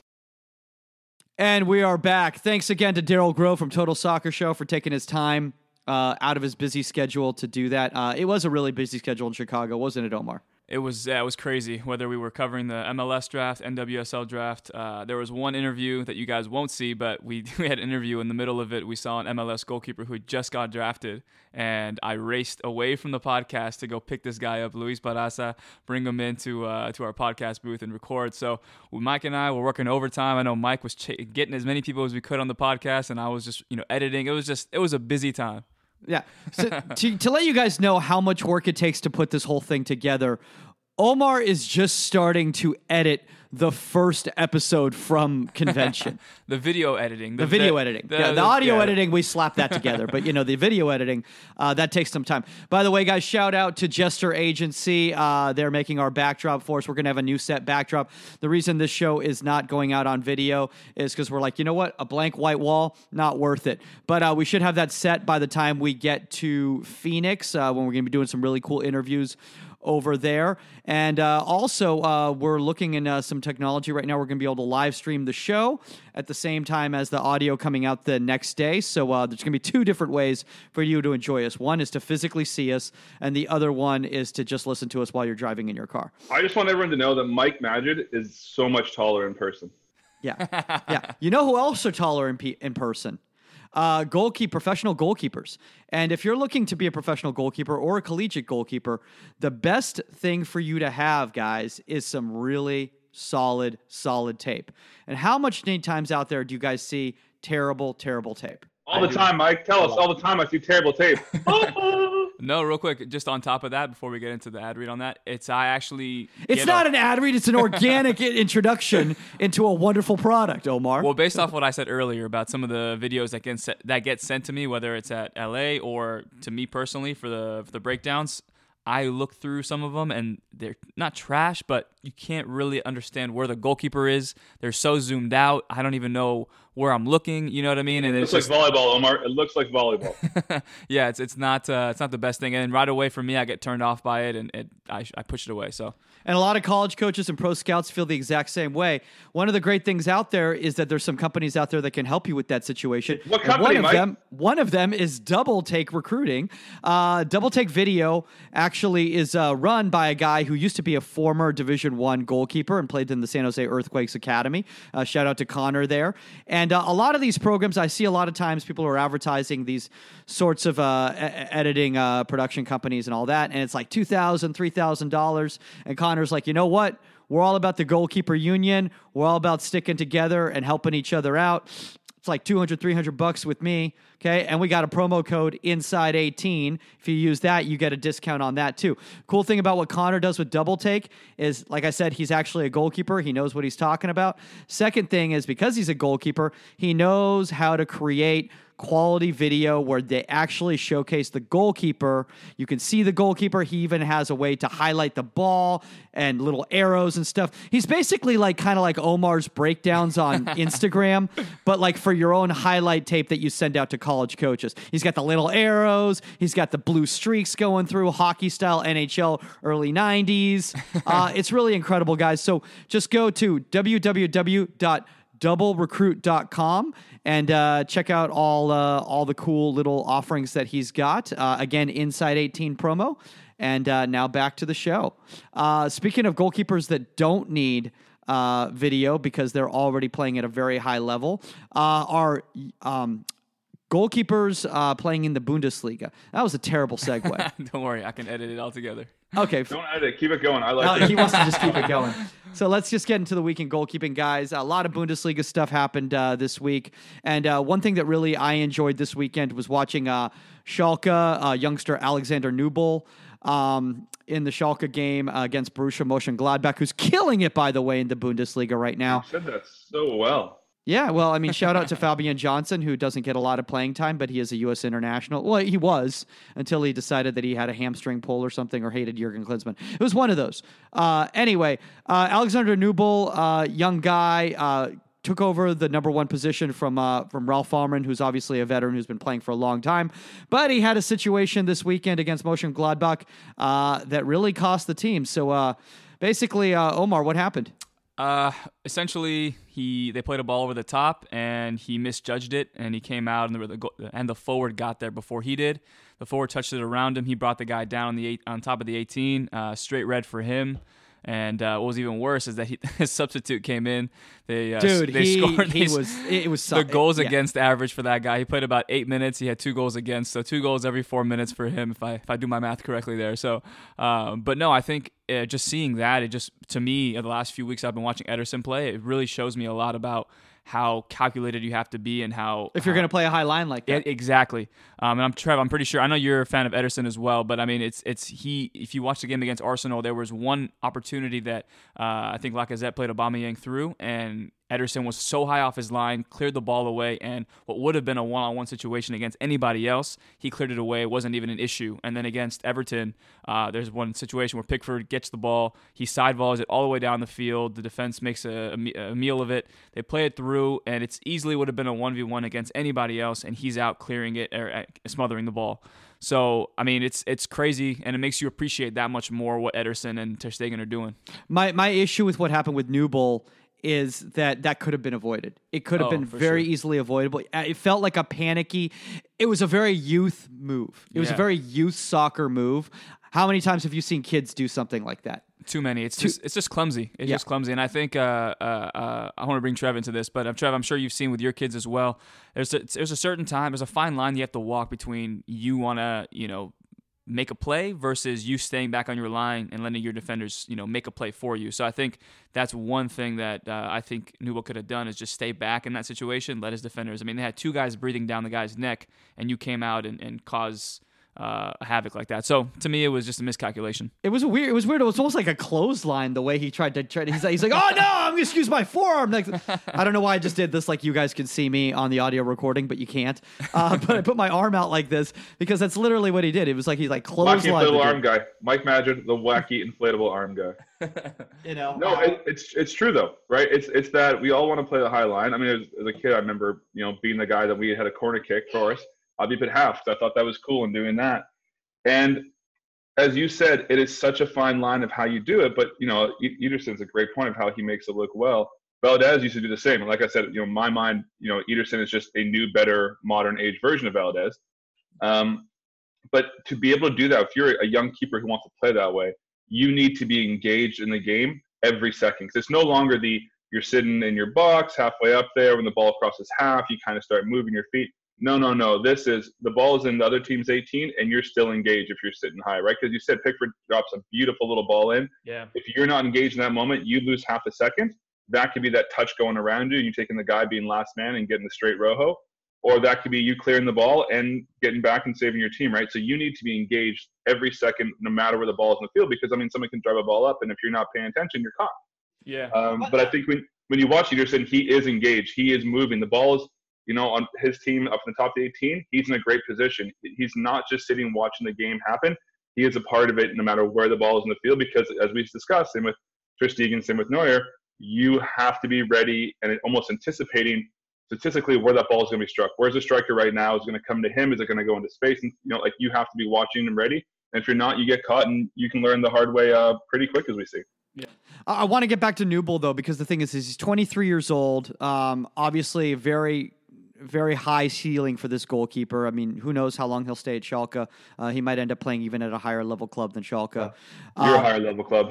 And we are back. Thanks again to Daryl Grove from Total Soccer Show for taking his time uh, out of his busy schedule to do that. Uh, it was a really busy schedule in Chicago, wasn't it, Omar? It was yeah, it was crazy. Whether we were covering the M L S draft, N W S L draft, uh, there was one interview that you guys won't see, but we, we had an interview in the middle of it. We saw an M L S goalkeeper who just got drafted, and I raced away from the podcast to go pick this guy up, Luis Barraza, bring him into uh, to our podcast booth and record. So Mike and I were working overtime. I know Mike was ch- getting as many people as we could on the podcast, and I was just you know editing. It was just it was a busy time. Yeah. So to, to let you guys know how much work it takes to put this whole thing together, Omar is just starting to edit the first episode from Convention. The video editing. The, the video the, editing. The, yeah, the audio yeah. editing, we slap that together. But, you know, the video editing, uh, that takes some time. By the way, guys, shout out to Jester Agency. Uh, they're making our backdrop for us. We're going to have a new set backdrop. The reason this show is not going out on video is because we're like, you know what? A blank white wall, not worth it. But uh, we should have that set by the time we get to Phoenix, uh, when we're going to be doing some really cool interviews over there. And uh, also, uh, we're looking in uh, some technology right now. We're going to be able to live stream the show at the same time as the audio coming out the next day. So uh, there's going to be two different ways for you to enjoy us. One is to physically see us, and the other one is to just listen to us while you're driving in your car. I just want everyone to know that Mike Madrid is so much taller in person. Yeah. Yeah. You know who else are taller in, pe- in person? Uh, goalkeeper, professional goalkeepers. And if you're looking to be a professional goalkeeper or a collegiate goalkeeper, the best thing for you to have, guys, is some really solid, solid tape. And how much many times out there do you guys see terrible, terrible tape? All the time, Mike. Tell us all the time I see terrible tape. No, real quick, just on top of that, before we get into the ad read on that, it's I actually... It's not a, an ad read, it's an organic introduction into a wonderful product, Omar. Well, based off what I said earlier about some of the videos that get, set, that get sent to me, whether it's at L A or to me personally for the for the breakdowns, I look through some of them, and they're not trash, but you can't really understand where the goalkeeper is. They're so zoomed out. I don't even know where I'm looking. You know what I mean? And it it's looks just, like volleyball, Omar. It looks like volleyball. yeah, it's it's not uh, it's not the best thing. And right away for me, I get turned off by it, and it, I I push it away. So. And a lot of college coaches and pro scouts feel the exact same way. One of the great things out there is that there's some companies out there that can help you with that situation. What And company, one of Mike? them, one of them is Double Take Recruiting. Uh, Double Take Video actually is uh, run by a guy who used to be a former Division One goalkeeper and played in the San Jose Earthquakes Academy. Uh, shout out to Connor there. And uh, a lot of these programs, I see a lot of times people are advertising these sorts of uh, e- editing uh, production companies and all that, and it's like two thousand dollars, three thousand dollars. And Connor's like, you know what? We're all about the goalkeeper union. We're all about sticking together and helping each other out. It's like two hundred, three hundred bucks with me. Okay. And we got a promo code inside eighteen. If you use that, you get a discount on that too. Cool thing about what Connor does with Double Take is, like I said, he's actually a goalkeeper. He knows what he's talking about. Second thing is, because he's a goalkeeper, he knows how to create quality video where they actually showcase the goalkeeper. You can see the goalkeeper. He even has a way to highlight the ball and little arrows and stuff. He's basically like kind of like Omar's breakdowns on Instagram, but like for your own highlight tape that you send out to college coaches. He's got the little arrows. He's got the blue streaks going through, hockey style N H L early nineties. Uh, it's really incredible, guys. So just go to w w w dot double recruit dot com and uh, check out all uh, all the cool little offerings that he's got. Uh, again, Inside eighteen promo. And uh, now back to the show. Uh, speaking of goalkeepers that don't need uh, video because they're already playing at a very high level, uh, are um, goalkeepers uh, playing in the Bundesliga. That was a terrible segue. Don't worry, I can edit it all together. Okay. Don't edit it. Keep it going. I like No, it. he wants to just keep it going. So let's just get into the weekend goalkeeping, guys. A lot of Bundesliga stuff happened uh, this week. And uh, one thing that really I enjoyed this weekend was watching uh, Schalke, uh, youngster Alexander Nubel, um, in the Schalke game uh, against Borussia Mönchengladbach, who's killing it, by the way, in the Bundesliga right now. You said that so well. Yeah, well, I mean, shout out to Fabian Johnson, who doesn't get a lot of playing time, but he is a U S international. Well, he was until he decided that he had a hamstring pull or something or hated Jurgen Klinsmann. It was one of those. Uh, anyway, uh, Alexander Nubel, uh, young guy, uh, took over the number one position from uh, from Ralph Almond, who's obviously a veteran who's been playing for a long time. But he had a situation this weekend against Mönchengladbach uh, that really cost the team. So uh, basically, uh, Omar, what happened? Uh, essentially, he they played a ball over the top, and he misjudged it, and he came out, and the, the and the forward got there before he did. The forward touched it around him. He brought the guy down on the eight, on top of the eighteen. Uh, straight red for him. And uh, what was even worse is that he, his substitute came in. They uh, Dude, they he, scored. he They, was it was the goals yeah. against average for that guy. He played about eight minutes. He had two goals against, so two goals every four minutes for him. If I if I do my math correctly there. So, um, but no, I think uh, just seeing that, it just to me, in the last few weeks I've been watching Ederson play. It really shows me a lot about how calculated you have to be and how if you're going to play a high line like that. Yeah, exactly. Um, and I'm Trev. I'm pretty sure. I know you're a fan of Ederson as well, but I mean, it's it's he. If you watch the game against Arsenal, there was one opportunity that uh, I think Lacazette played Aubameyang through, and Ederson was so high off his line, cleared the ball away, and what would have been a one-on-one situation against anybody else, he cleared it away. It wasn't even an issue. And then against Everton, uh, there's one situation where Pickford gets the ball, he sideballs it all the way down the field. The defense makes a, a, a meal of it. They play it through, and it's easily would have been a one v one against anybody else, and he's out clearing it or uh, smothering the ball. So, I mean, it's it's crazy, and it makes you appreciate that much more what Ederson and Ter Stegen are doing. My my issue with what happened with Nubel is that that could have been avoided. It could have Oh, been for very sure. easily avoidable. Uh, It felt like a panicky. It was a very youth move. It was a Yeah. very youth soccer move. How many times have you seen kids do something like that? Too many. It's just it's just clumsy. It's Yeah. just clumsy. And I think uh, uh, uh, I want to bring Trev into this, but uh, Trev, I'm sure you've seen with your kids as well. There's a, there's a certain time, there's a fine line you have to walk between you want to, you know, make a play versus you staying back on your line and letting your defenders, you know, make a play for you. So I think that's one thing that uh, I think Nubel could have done is just stay back in that situation, let his defenders. I mean, they had two guys breathing down the guy's neck, and you came out and, and caused uh, a havoc like that. So to me, it was just a miscalculation. It was a weird. It was weird. It was almost like a clothesline. The way he tried to try. To, he's like, he's like, oh no, I'm gonna use my forearm. Like, I don't know why I just did this. Like you guys can see me on the audio recording, but you can't. Uh, but I put my arm out like this because that's literally what he did. It was like he like Wacky clotheslined. the inflatable dude. arm guy. Mike Madrid, the wacky inflatable arm guy. You know. No, uh, it, it's it's true though, right? It's it's that we all want to play the high line. I mean, as, as a kid, I remember you know being the guy that we had a corner kick for us. I'd be at half. So I thought that was cool and doing that. And as you said, it is such a fine line of how you do it. But you know, E- Ederson's a great point of how he makes it look well. Valdez used to do the same. And like I said, you know, in my mind, you know, Ederson is just a new, better, modern age version of Valdez. Um, but to be able to do that, if you're a young keeper who wants to play that way, you need to be engaged in the game every second. Because it's no longer the you're sitting in your box halfway up there when the ball crosses half, you kind of start moving your feet. No, no, no. This is the ball is in the other team's eighteen, and you're still engaged if you're sitting high, right? Because you said Pickford drops a beautiful little ball in. Yeah. If you're not engaged in that moment, you lose half a second. that could be that touch going around you, you taking the guy being last man and getting the straight rojo, or that could be you clearing the ball and getting back and saving your team, right? So you need to be engaged every second, no matter where the ball is in the field, because, I mean, someone can drive a ball up, and if you're not paying attention, you're caught. Yeah. Um, but I think when, when you watch Ederson, he is engaged. He is moving. The ball is, you know, on his team up in the top eighteen, he's in a great position. He's not just sitting watching the game happen. He is a part of it no matter where the ball is in the field, because as we've discussed, same with Ter Stegen, same with Neuer, you have to be ready and almost anticipating statistically where that ball is going to be struck. Where's the striker right now? Is it going to come to him? Is it going to go into space? And, you know, like, you have to be watching and ready. And if you're not, you get caught, and you can learn the hard way uh, pretty quick, as we see. Yeah. I want to get back to Newble, though, because the thing is, is he's twenty-three years old. Um, obviously, very, very high ceiling for this goalkeeper. I mean, who knows how long he'll stay at Schalke? Uh, he might end up playing even at a higher level club than Schalke. Yeah. You're um, a higher level club.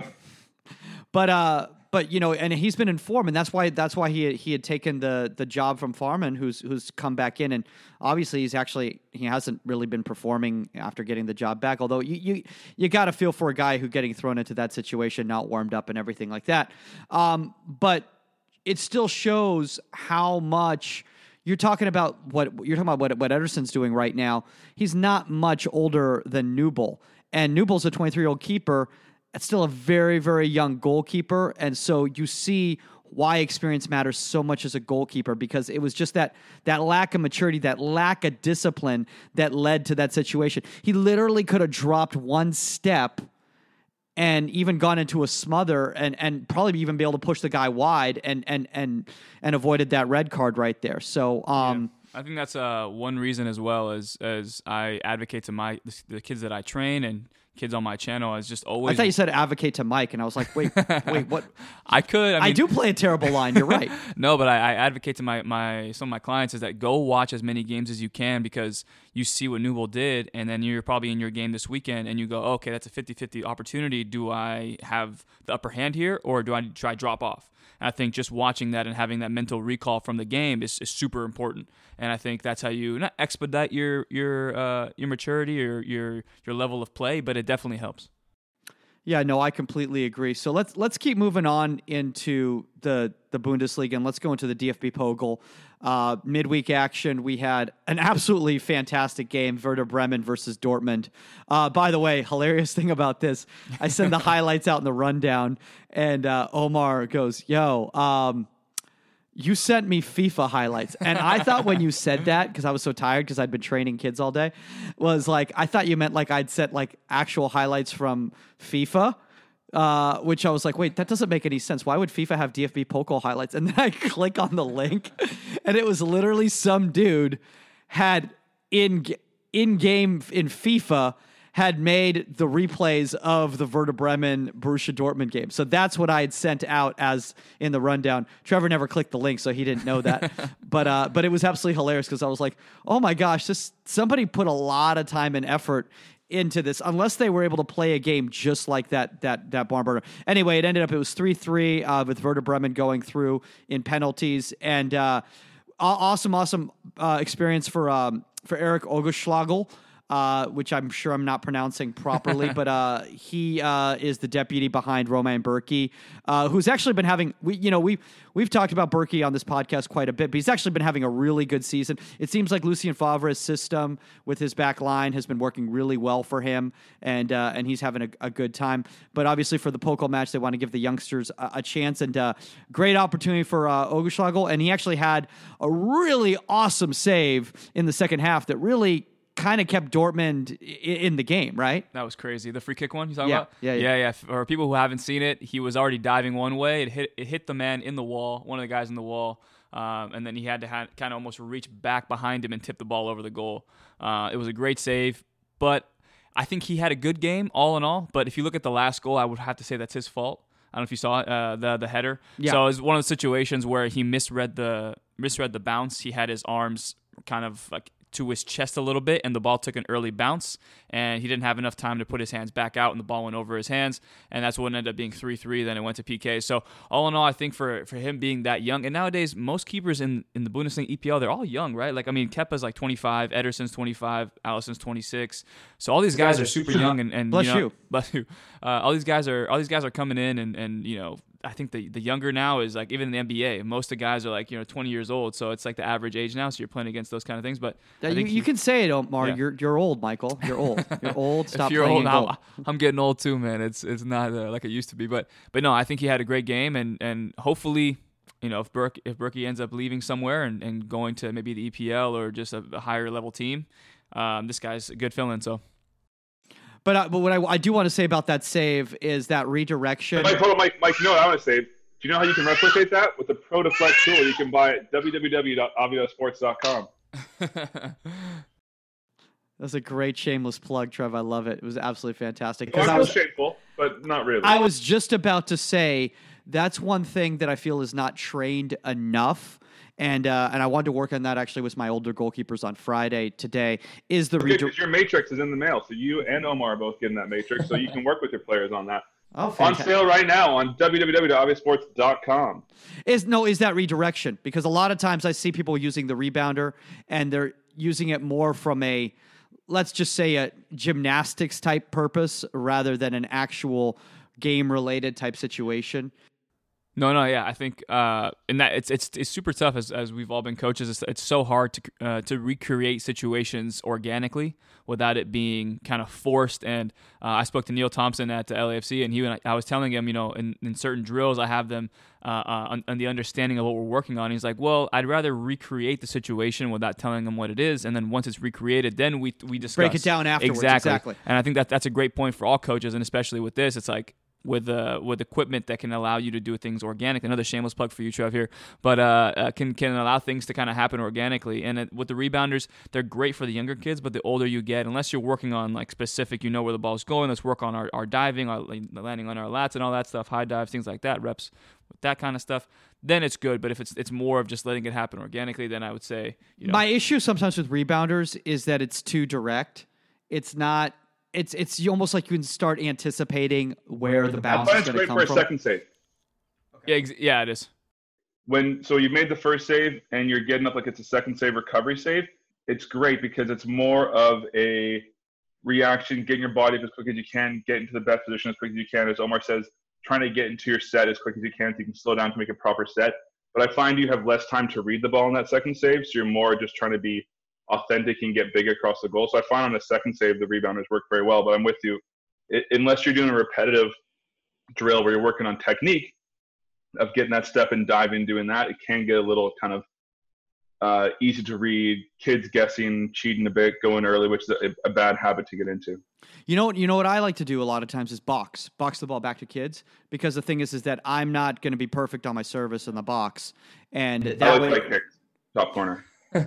But uh, but you know, and he's been in form, and that's why that's why he had, he had taken the the job from Farman, who's who's come back in, and obviously he's actually he hasn't really been performing after getting the job back. Although you you you got to feel for a guy who getting thrown into that situation, not warmed up and everything like that. Um, but it still shows how much. You're talking about what you're talking about what what Ederson's doing right now. He's not much older than Newble, and Newble's a twenty-three-year-old keeper. It's still a very, very young goalkeeper, and so you see why experience matters so much as a goalkeeper, because it was just that that lack of maturity, that lack of discipline that led to that situation. He literally could have dropped one step and even gone into a smother and, and probably even be able to push the guy wide and and and and avoided that red card right there. So um, yeah. I think that's uh, one reason as well as as I advocate to my the kids that I train and kids on my channel is just always. I thought you said advocate to Mike, and I was like, wait, wait, what? I could. I, mean, I do play a terrible line. You're right. No, but I, I advocate to my, my some of my clients is that go watch as many games as you can, because you see what Newble did, and then you're probably in your game this weekend, and you go, oh, okay, that's a fifty-fifty opportunity. Do I have the upper hand here, or do I try drop off? And I think just watching that and having that mental recall from the game is, is super important. And I think that's how you not expedite your your uh, your maturity or your your level of play, but it definitely helps. Yeah, no, I completely agree. So let's let's keep moving on into the the Bundesliga, and let's go into the D F B Pokal. Uh, midweek action, we had an absolutely fantastic game, Werder Bremen versus Dortmund. Uh, by the way, hilarious thing about this, I send the highlights out in the rundown, and uh, Omar goes, yo, um, you sent me FIFA highlights. And I thought when you said that, because I was so tired because I'd been training kids all day, was like, I thought you meant like I'd set like actual highlights from FIFA. Uh, which I was like, wait, that doesn't make any sense. Why would FIFA have D F B Pokal highlights? And then I click on the link, and it was literally some dude had in in game in FIFA had made the replays of the Werder Bremen Borussia Dortmund game. So that's what I had sent out as in the rundown. Trevor never clicked the link, so he didn't know that. but uh, but it was absolutely hilarious because I was like, oh my gosh, this somebody put a lot of time and effort into this, unless they were able to play a game just like that that that barn burner. Anyway, it ended up it was three three uh, with Werder Bremen going through in penalties, and uh, awesome awesome uh, experience for um, for Eric Ogerschlagel. Uh, which I'm sure I'm not pronouncing properly, but uh, he uh, is the deputy behind Roman Bürki, uh, who's actually been having, we, you know, we we've talked about Bürki on this podcast quite a bit, but he's actually been having a really good season. It seems like Lucien Favre's system with his back line has been working really well for him, and uh, and he's having a, a good time. But obviously for the Pokal match, they want to give the youngsters a, a chance, and uh, great opportunity for uh, Ogerschlagel, and he actually had a really awesome save in the second half that really kind of kept Dortmund in the game, right? That was crazy. The free kick one you talking yeah, about? Yeah, yeah, yeah, yeah. For people who haven't seen it, he was already diving one way. It hit it hit the man in the wall, one of the guys in the wall, um, and then he had to ha- kind of almost reach back behind him and tip the ball over the goal. Uh, it was a great save, but I think he had a good game all in all. But if you look at the last goal, I would have to say that's his fault. I don't know if you saw it, uh, the the header. Yeah. So it was one of the situations where he misread the misread the bounce. He had his arms kind of like to his chest a little bit, and the ball took an early bounce, and he didn't have enough time to put his hands back out, and the ball went over his hands, and that's what ended up being three three. Then it went to P K. So all in all, I think for for him being that young, and nowadays most keepers in, in the Bundesliga E P L, they're all young, right? Like, I mean, Kepa's like twenty-five, Ederson's twenty-five, Alisson's twenty-six. So all these guys are super young, and, and bless you. Know, you. Bless you. Uh, all these guys are all these guys are coming in and, and you know I think the the younger now is like, even in the N B A, most of the guys are like, you know, twenty years old. So it's like the average age now. So you're playing against those kind of things. But Yeah, I you, think you he- can say it, Omar. Yeah. You're you're old, Michael. You're old. You're old. Stop if you're playing old, in goal. I'm, I'm getting old too, man. It's it's not uh, like it used to be. But but no, I think he had a great game, and and hopefully, you know, if Burke if Berkey ends up leaving somewhere and, and going to maybe the E P L or just a, a higher level team, um, this guy's a good fill-in. So. But uh, but what I, I do want to say about that save is that redirection. Mike, hold on, Mike, Mike, you know what I want to say? Do you know how you can replicate that? With the Pro Deflect tool you can buy at w w w dot avio sports dot com. That's a great shameless plug, Trev. I love it. It was absolutely fantastic. Well, Because I I feel was shameful, but not really. I was just about to say that's one thing that I feel is not trained enough. And uh, and I wanted to work on that actually with my older goalkeepers on Friday today. Is the redir- Because your matrix is in the mail, so you and Omar are both getting that matrix, so you can work with your players on that. oh, On fantastic. sale right now on w w w dot avio sports dot com. Is no is that redirection, because a lot of times I see people using the rebounder and they're using it more from a, let's just say, a gymnastics type purpose rather than an actual game related type situation. No, no, yeah, I think, uh, and that it's it's it's super tough as as we've all been coaches. It's, it's so hard to uh, to recreate situations organically without it being kind of forced. And uh, I spoke to Neil Thompson at the L A F C, and he and I, I was telling him, you know, in, in certain drills, I have them uh, uh, on, on the understanding of what we're working on. He's like, well, I'd rather recreate the situation without telling them what it is, and then once it's recreated, then we we discuss. Break it down afterwards, Exactly. exactly. And I think that that's a great point for all coaches, and especially with this, it's like, with uh, with equipment that can allow you to do things organic. Another shameless plug for you, Trev, here, but uh, uh, can can allow things to kind of happen organically. And it, with the rebounders, they're great for the younger kids, but the older you get, unless you're working on like specific, you know where the ball's going, let's work on our, our diving, our landing on our lats and all that stuff, high dives, things like that, reps with that kind of stuff, then it's good. But if it's it's more of just letting it happen organically, then I would say, you know, My issue sometimes with rebounders is that it's too direct. It's not. It's it's almost like you can start anticipating where the I bounce find is it's going to great come for a from. second save. yeah, ex- yeah, it is. When so you made the first save and you're getting up like it's a second save recovery save, it's great because it's more of a reaction, getting your body up as quick as you can, get into the best position as quick as you can. As Omar says, trying to get into your set as quick as you can so you can slow down to make a proper set. But I find you have less time to read the ball in that second save, so you're more just trying to be authentic and get big across the goal. So I find on the second save, the rebounders work very well. But I'm with you. It, unless you're doing a repetitive drill where you're working on technique of getting that step and diving, doing that, it can get a little kind of uh, easy to read, kids guessing, cheating a bit, going early, which is a, a bad habit to get into. You know what? You know what I like to do a lot of times is box, box the ball back to kids, because the thing is, is that I'm not going to be perfect on my service in the box, and I that like way play kicks, top corner.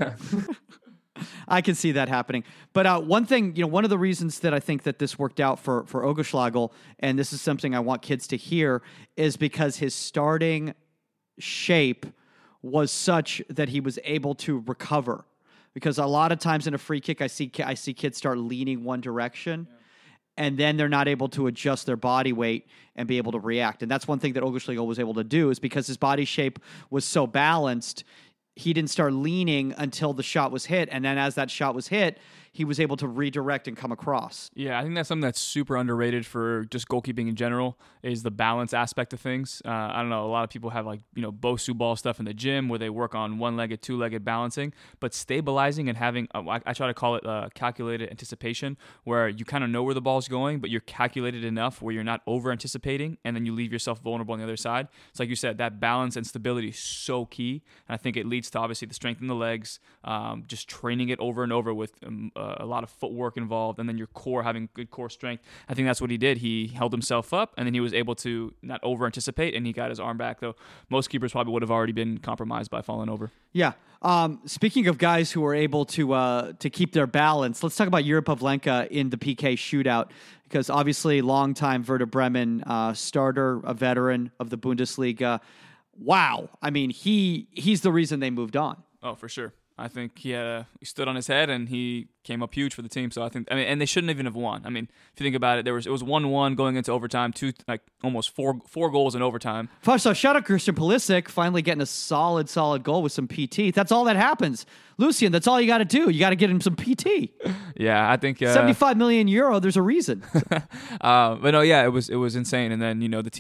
I can see that happening. But uh, one thing, you know, one of the reasons that I think that this worked out for for Ogoschlagel, and this is something I want kids to hear, is because his starting shape was such that he was able to recover. Because a lot of times in a free kick, I see I see kids start leaning one direction, yeah. and then they're not able to adjust their body weight and be able to react. And that's one thing that Ogoschlagel was able to do, is because his body shape was so balanced, he didn't start leaning until the shot was hit. And then as that shot was hit, he was able to redirect and come across. Yeah, I think that's something that's super underrated for just goalkeeping in general, is the balance aspect of things. Uh, I don't know, a lot of people have like, you know, Bosu ball stuff in the gym where they work on one-legged, two-legged balancing, but stabilizing and having, uh, I, I try to call it uh, calculated anticipation, where you kind of know where the ball's going, but you're calculated enough where you're not over-anticipating, and then you leave yourself vulnerable on the other side. It's like you said, that balance and stability is so key, and I think it leads to obviously the strength in the legs, um, just training it over and over with um, uh, a lot of footwork involved, and then your core having good core strength. I think that's what he did. He held himself up, and then he was able to not over anticipate, and he got his arm back, though most keepers probably would have already been compromised by falling over. Yeah. Um, speaking of guys who are able to uh, to keep their balance, let's talk about Yuri Pavlenka in the P K shootout, because obviously longtime Werder Bremen uh, starter, a veteran of the Bundesliga. Wow. I mean, he he's the reason they moved on. Oh, for sure. I think he had a, he stood on his head and he came up huge for the team. So I think, I mean, and they shouldn't even have won. I mean, if you think about it, there was it was one one going into overtime, two like almost four four goals in overtime. First off, shout out Christian Pulisic finally getting a solid, solid goal with some P T. That's all that happens, Lucian. That's all you got to do. You got to get him some P T. Yeah, I think uh, seventy-five million euro. There's a reason. uh, but no, yeah, it was it was insane. And then you know the team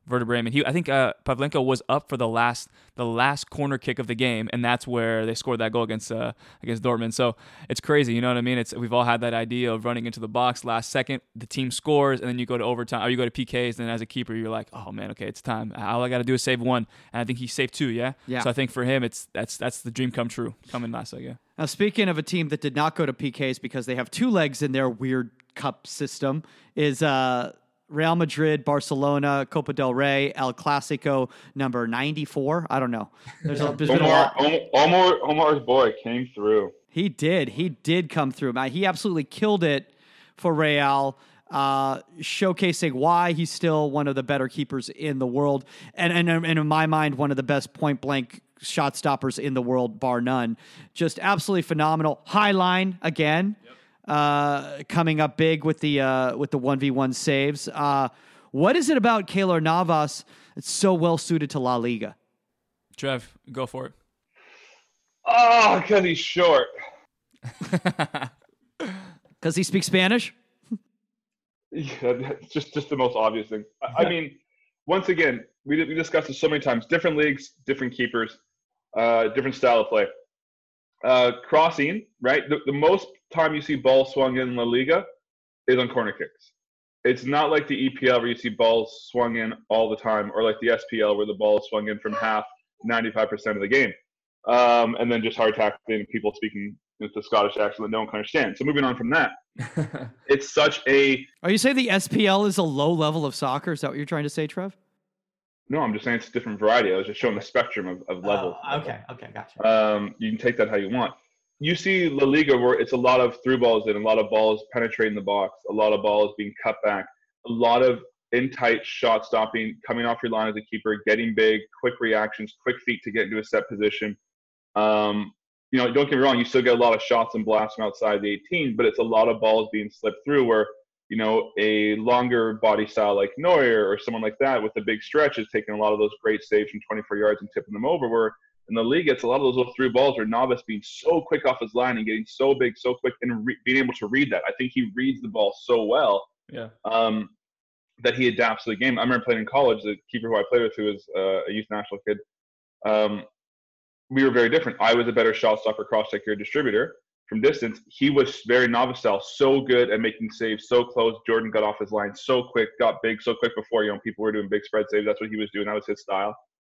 vertebrae. I mean, he, I think uh, Pavlenko was up for the last the last corner kick of the game, and that's where they scored that goal against uh, against Dortmund. So it's crazy, you know what I mean? It's we've all had that idea of running into the box last second, the team scores, and then you go to overtime, or you go to P Ks, and then as a keeper, you're like, oh man, okay, it's time. All I got to do is save one, and I think he saved two, yeah. Yeah. So I think for him, it's that's that's the dream come true coming last second. Yeah. Now, speaking of a team that did not go to P Ks because they have two legs in their weird cup system, is uh, Real Madrid, Barcelona, Copa del Rey, El Clasico number ninety-four. I don't know. There's, a, there's been a Omar, lot. Omar, Omar's boy came through. He did. He did come through. Man, he absolutely killed it for Real, uh, showcasing why he's still one of the better keepers in the world. And, and, and in my mind, one of the best point-blank shot stoppers in the world, bar none. Just absolutely phenomenal. High line again, yep. uh, coming up big with the uh, with the one v one saves. Uh, what is it about Keylor Navas that's so well suited to La Liga? Trev, go for it. Oh, because he's short. Because he speaks Spanish? Yeah, that's just, just the most obvious thing. I, I mean, once again, we, we discussed this so many times. Different leagues, different keepers. Uh, different style of play. Uh, crossing, right? The, the most time you see balls swung in La Liga is on corner kicks. It's not like the E P L where you see balls swung in all the time, or like the S P L where the ball is swung in from half, ninety-five percent of the game. Um, and then just hard tackling people speaking with the Scottish accent that no one can understand. So moving on from that, it's such a... Are you saying the S P L is a low level of soccer? Is that what you're trying to say, Trev? No, I'm just saying it's a different variety. I was just showing the spectrum of, of levels. Oh, okay, okay, gotcha. Um, you can take that how you want. You see La Liga where it's a lot of through balls in, a lot of balls penetrating the box, a lot of balls being cut back, a lot of in tight shot stopping, coming off your line as a keeper, getting big, quick reactions, quick feet to get into a set position. Um, you know, don't get me wrong, you still get a lot of shots and blasts from outside the eighteen, but it's a lot of balls being slipped through where, you know, a longer body style like Neuer or someone like that with a big stretch is taking a lot of those great saves from twenty-four yards and tipping them over, where in the league, it's a lot of those little through balls where Navas being so quick off his line and getting so big, so quick, and re- being able to read that. I think he reads the ball so well yeah. um, that he adapts to the game. I remember playing in college. The keeper who I played with, who was uh, a youth national kid, um, we were very different. I was a better shot stopper, cross-checker, distributor from distance. He was very Navas style, so good at making saves, so close. Jordan got off his line so quick, got big so quick before, you know, people were doing big spread saves. That's what he was doing. That was his style.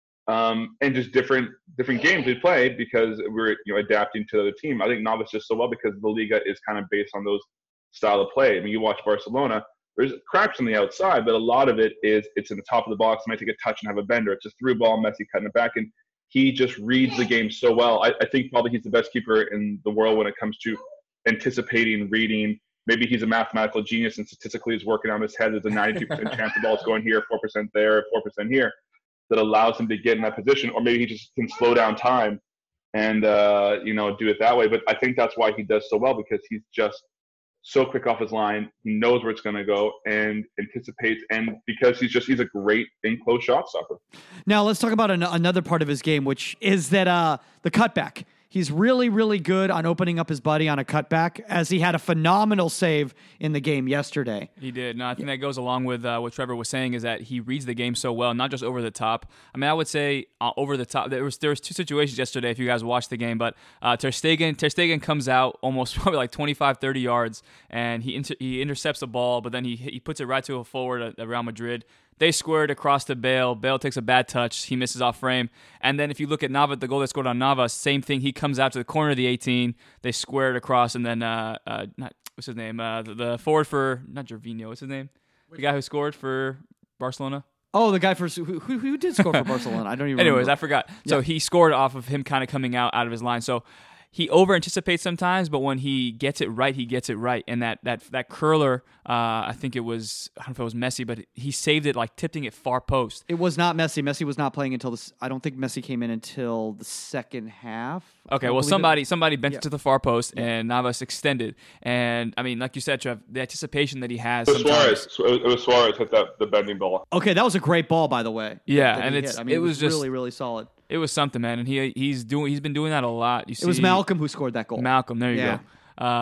Um, and just different different games we played because we're, you know, adapting to the other team. I think Navas just so well because the Liga is kind of based on those style of play. I mean, you watch Barcelona, there's cracks on the outside, but a lot of it is it's in the top of the box, might take a touch and have a bender. It's a through ball, Messi cutting it back, and he just reads the game so well. I, I think probably he's the best keeper in the world when it comes to anticipating, reading. Maybe he's a mathematical genius and statistically is working on his head. There's a ninety-two percent chance the ball's going here, four percent there, four percent here, that allows him to get in that position. Or maybe he just can slow down time and, uh, you know, do it that way. But I think that's why he does so well, because he's just so quick off his line. He knows where it's going to go and anticipates. And because he's just, he's a great in-close shot stopper. Now let's talk about an- another part of his game, which is that uh, the cutback. He's really, really good on opening up his body on a cutback, as he had a phenomenal save in the game yesterday. He did. No, I think that goes along with uh, what Trevor was saying, is that he reads the game so well, not just over the top. I mean, I would say uh, over the top. There was there was two situations yesterday, if you guys watched the game, but uh, Ter Stegen, Ter Stegen comes out almost probably like twenty-five, thirty yards, and he inter- he intercepts the ball, but then he he puts it right to a forward at, at Real Madrid. They squared across to Bale. Bale takes a bad touch. He misses off frame. And then if you look at Navas, the goal that scored on Navas, same thing. He comes out to the corner of the eighteen. They squared across, and then uh, uh, not, what's his name? Uh, the, the forward for not Gervinho. What's his name? The guy who scored for Barcelona. Oh, the guy for who, who, who did score for Barcelona? I don't even. Anyways, remember. I forgot. So Yeah. he scored off of him kind of coming out out of his line. So he over anticipates sometimes, but when he gets it right, he gets it right. And that that that curler, uh, I think it was, I don't know if it was Messi, but he saved it like tipping it far post. It was not Messi. Messi was not playing until this. I don't think Messi came in until the second half. Okay, I well, believe somebody it. somebody bent Yeah. it to the far post, and Navas extended. And I mean, like you said, Trev, the anticipation that he has. It was sometimes- Suarez. It was Suarez hit that the bending ball. Okay, that was a great ball, by the way. Yeah, that and he it's hit. I mean, it was just really, really solid. it was something, man. And he he's doing he's been doing that a lot. You see, It was Malcolm who scored that goal. Malcolm, there you Yeah. go. Um,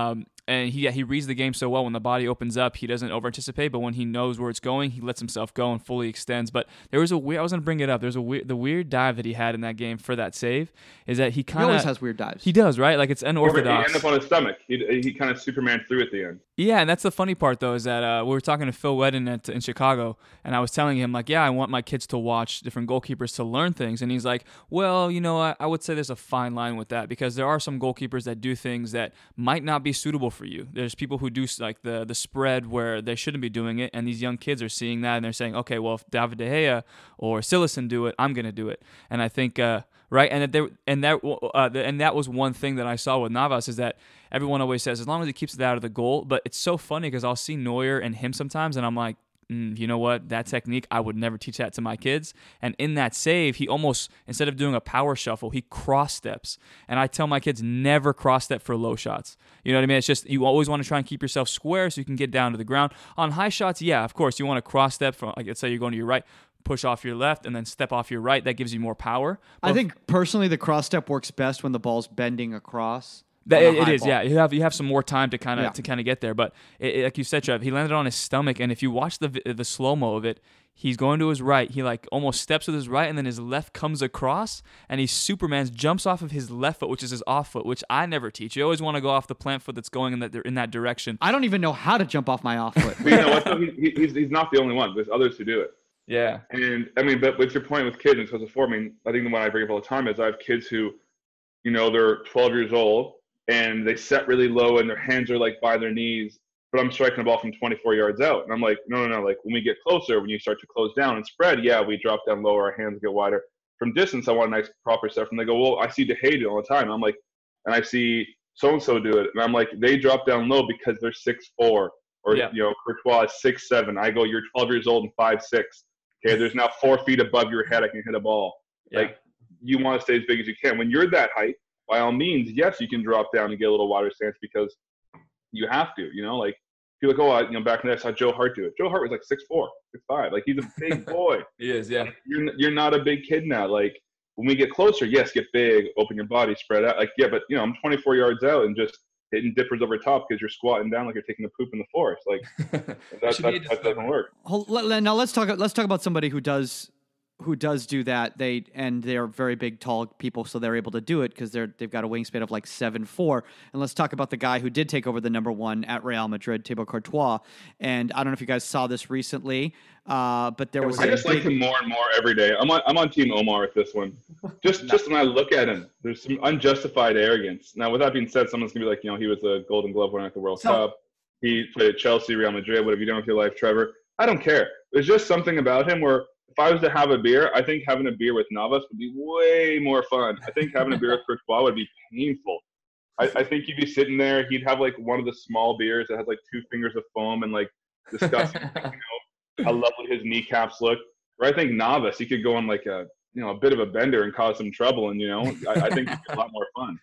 and he he reads the game so well. When the body opens up, he doesn't over anticipate, but when he knows where it's going, he lets himself go and fully extends. But there was a weird, I was gonna bring it up. There's a weird, the weird dive that he had in that game for that save is that he kind He of always has weird dives. He does, right? Like it's He unorthodox. ended up on his stomach. He he kind of Superman through at the end. Yeah, and that's the funny part, though, is that uh, we were talking to Phil Wedden at, in Chicago, and I was telling him, like, yeah, I want my kids to watch different goalkeepers to learn things. And he's like, well, you know, I, I would say there's a fine line with that because there are some goalkeepers that do things that might not be suitable for you. There's people who do, like, the, the spread where they shouldn't be doing it, and these young kids are seeing that, and they're saying, okay, well, if David De Gea or Cillessen do it, I'm going to do it. And I think... Uh, Right, and that, they, and that, uh, and that was one thing that I saw with Navas is that everyone always says as long as he keeps it out of the goal. But it's so funny because I'll see Neuer and him sometimes, and I'm like, mm, you know what? That technique, I would never teach that to my kids. And in that save, he almost instead of doing a power shuffle, he cross steps. And I tell my kids never cross step for low shots. You know what I mean? It's just you always want to try and keep yourself square so you can get down to the ground. On high shots, yeah, of course, you want to cross step from. Like, let's say you're going to your right. Push off your left and then step off your right. That gives you more power. But I think personally the cross step works best when the ball's bending across. That, on a it high is, ball. yeah. You have you have some more time to kind of Yeah. to kind of get there. But it, it- like you said, Trev, he landed on his stomach, and if you watch the vi- the slow mo of it, he's going to his right. He like almost steps with his right, and then his left comes across, and he Superman's jumps off of his left foot, which is his off foot, which I never teach. You always want to go off the plant foot that's going in that in that direction. I don't even know how to jump off my off foot. But you know what? Though? He, he- he's he's not the only one. There's others who do it. Yeah. And I mean, but with your point with kids and so before, I mean, I think the one I bring up all the time is I have kids who, you know, they're twelve years old and they set really low and their hands are like by their knees, but I'm striking the ball from twenty-four yards out. And I'm like, no, no, no. Like when we get closer, when you start to close down and spread, yeah, we drop down lower, our hands get wider. From distance, I want a nice proper step. And they go, well, I see De Gea do it all the time. And I'm like, and I see so-and-so do it. And I'm like, they drop down low because they're six four or, Yeah. you know, Courtois is six seven. I go, you're twelve years old and five six. Okay, there's now four feet above your head. I can hit a ball. Yeah. Like, you want to stay as big as you can. When you're that height, by all means, yes, you can drop down and get a little wider stance because you have to. You know, like people like, oh, I, you know, back in the day, I saw Joe Hart do it. Joe Hart was like six four, six five. Like he's a big boy. He is, yeah. You're you're not a big kid now. Like when we get closer, yes, get big, open your body, spread out. Like yeah, but you know, I'm twenty-four yards out and just hitting dippers over top because you're squatting down like you're taking a poop in the forest. Like that, that, that doesn't work. Hold- let- Now let's talk. Let's talk about somebody who does who does do that. They and they're very big, tall people, so they're able to do it because they're they've got a wingspan of like seven four. And let's talk about the guy who did take over the number one at Real Madrid, Thibaut Courtois. And I don't know if you guys saw this recently, uh, but there was I a just like big, him more and more every day. I'm on I'm on Team Omar with this one. Just just when I look at him, there's some unjustified arrogance. Now, with that being said, someone's gonna be like, you know, he was a Golden Glove winner at the World So- Cup. He played at Chelsea, Real Madrid. What have you done with your life, Trevor? I don't care. There's just something about him where if I was to have a beer, I think having a beer with Navas would be way more fun. I think having a beer with Courtois would be painful. I, I think you'd be sitting there. He'd have like one of the small beers that has like two fingers of foam and like discussing, you know, how lovely his kneecaps look. Or I think Navas, he could go on like a, you know, a bit of a bender and cause some trouble. And, you know, I, I think it'd be a lot more fun.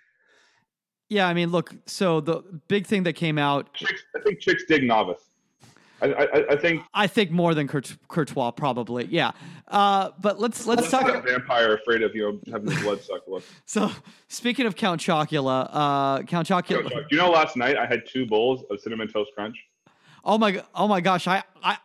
yeah. I mean, look. So the big thing that came out, Chicks, I think chicks dig Navas. I, I, I think I think more than Court- Courtois, probably. Yeah. Uh, but let's let's talk. a vampire afraid of, you know, having his blood sucked. Look. So speaking of Count Chocula, uh, Count Chocula. Do you know last night I had two bowls of Cinnamon Toast Crunch? Oh my! Oh my gosh! I I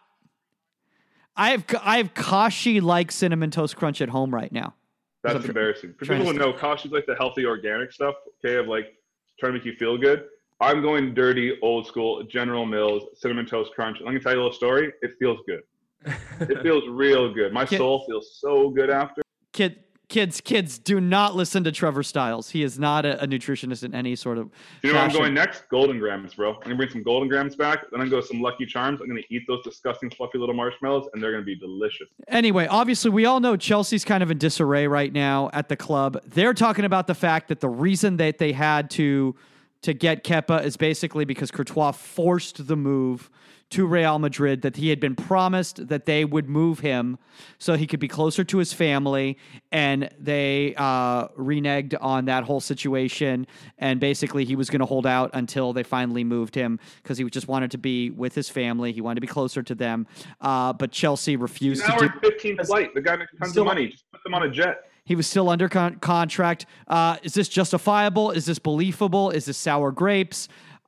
I have I have Kashi like Cinnamon Toast Crunch at home right now. That's I'm tr- embarrassing. For trying people to who know, Kashi's like the healthy organic stuff, okay, of like trying to make you feel good. I'm going dirty, old school, General Mills, Cinnamon Toast Crunch. I'm going to tell you a little story. It feels good. It feels real good. My Kid- soul feels so good after. Kid, kids, kids, do not listen to Trevor Stiles. He is not a, a nutritionist in any sort of. You know where I'm fashion. going next? Golden Grams, bro. I'm going to bring some Golden Grams back. Then I'm going to go with some Lucky Charms. I'm going to eat those disgusting, fluffy little marshmallows, and they're going to be delicious. Anyway, obviously, we all know Chelsea's kind of in disarray right now at the club. They're talking about the fact that the reason that they had to to get Kepa is basically because Courtois forced the move to Real Madrid, that he had been promised that they would move him so he could be closer to his family, and they uh, reneged on that whole situation, and basically he was going to hold out until they finally moved him because he just wanted to be with his family. He wanted to be closer to them, uh, but Chelsea refused Now to we're do. fifteenth flight. The guy makes tons Still- of money. Just put them on a jet. He was still under con- contract. Uh, is this justifiable? Is this believable? Is this sour grapes?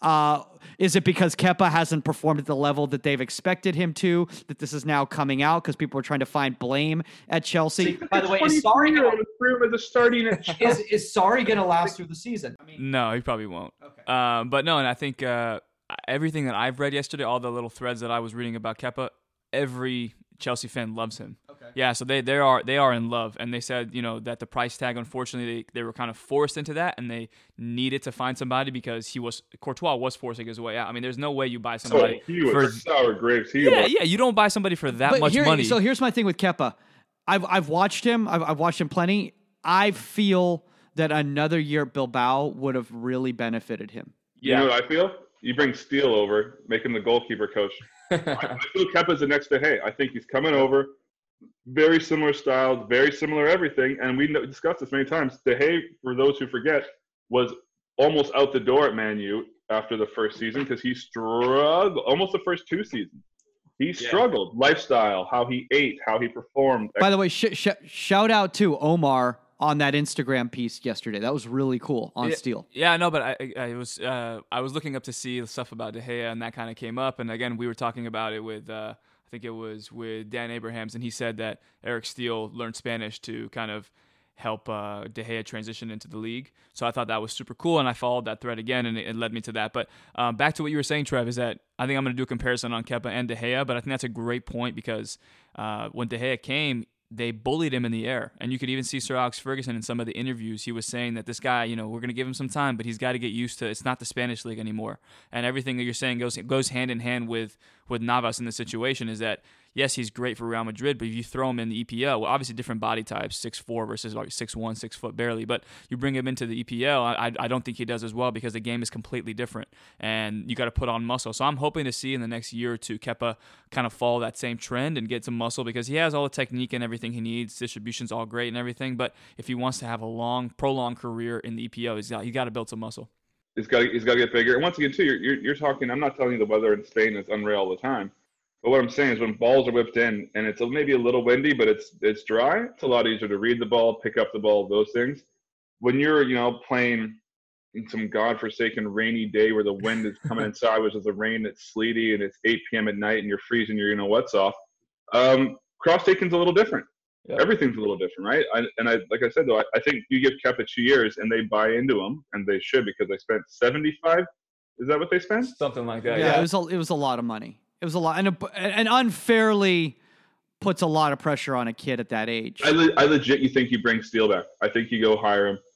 Uh, is it because Kepa hasn't performed at the level that they've expected him to, that this is now coming out because people are trying to find blame at Chelsea? By the way, is Sarri gonna, as a starting at is, is Sarri going to last through the season? I mean, No, he probably won't. Okay. Um, but no, and I think uh, everything that I've read yesterday, all the little threads that I was reading about Kepa, every Chelsea fan loves him. Okay. Yeah, so they, they are they are in love, and they said, you know, that the price tag, unfortunately, they, they were kind of forced into that, and they needed to find somebody because he was Courtois was forcing his way out. I mean, there's no way you buy so somebody he was for sour grapes. He yeah was. yeah you don't buy somebody for that But much here- money. So here's my thing with Kepa. I've I've watched him. I've, I've watched him plenty. I feel that another year at Bilbao would have really benefited him. You know what I feel? You bring Steele over, make him the goalkeeper coach. I feel Kepa's the next De Gea. I think he's coming over. Very similar styles, very similar everything. And we know, discussed this many times. De Gea, for those who forget, was almost out the door at Man U after the first season because he struggled almost the first two seasons. He struggled. Lifestyle, how he ate, how he performed. By the way, sh- sh- shout out to Omar on that Instagram piece yesterday. That was really cool on Yeah, Steel. Yeah, no, but I, I I was uh, I was looking up to see the stuff about De Gea, and that kind of came up. And again, we were talking about it with uh, I think it was with Dan Abrahams, and he said that Eric Steele learned Spanish to kind of help uh, De Gea transition into the league. So I thought that was super cool, and I followed that thread again, and it, it led me to that. But um, back to what you were saying, Trev, is that I think I'm going to do a comparison on Kepa and De Gea, but I think that's a great point because uh, when De Gea came, they bullied him in the air. And you could even see Sir Alex Ferguson in some of the interviews. He was saying that this guy, you know, we're going to give him some time, but he's got to get used to it's not the Spanish league anymore. And everything that you're saying goes goes hand in hand with, with Navas in this situation is that, yes, he's great for Real Madrid, but if you throw him in the E P L, well, obviously different body types, six foot four versus like six foot one, six foot barely, but you bring him into the E P L, I, I don't think he does as well because the game is completely different, and you got to put on muscle. So I'm hoping to see in the next year or two Kepa kind of follow that same trend and get some muscle because he has all the technique and everything he needs. Distribution's all great and everything, but if he wants to have a long, prolonged career in the E P L, he's got, he's got to build some muscle. He's got to, he's got to get bigger. And once again, too, you're, you're, you're talking, I'm not telling you the weather in Spain is unreal all the time. But what I'm saying is when balls are whipped in and it's maybe a little windy, but it's it's dry, it's a lot easier to read the ball, pick up the ball, those things. When you're, you know, playing in some godforsaken rainy day where the wind is coming inside, which is the rain, it's sleety, and it's eight p.m. at night and you're freezing your, you know, what's off, um, cross-taking's a little different. Yep. Everything's a little different, right? I, and I, like I said, though, I, I think you give Kepa two years and they buy into him, and they should because they spent seventy-five. Is that what they spent? Something like that, Yeah, yeah. it was a, it was a lot of money. It was a lot, and it, and unfairly puts a lot of pressure on a kid at that age. I, le- I legit, you think you bring Steele back? I think you go hire him,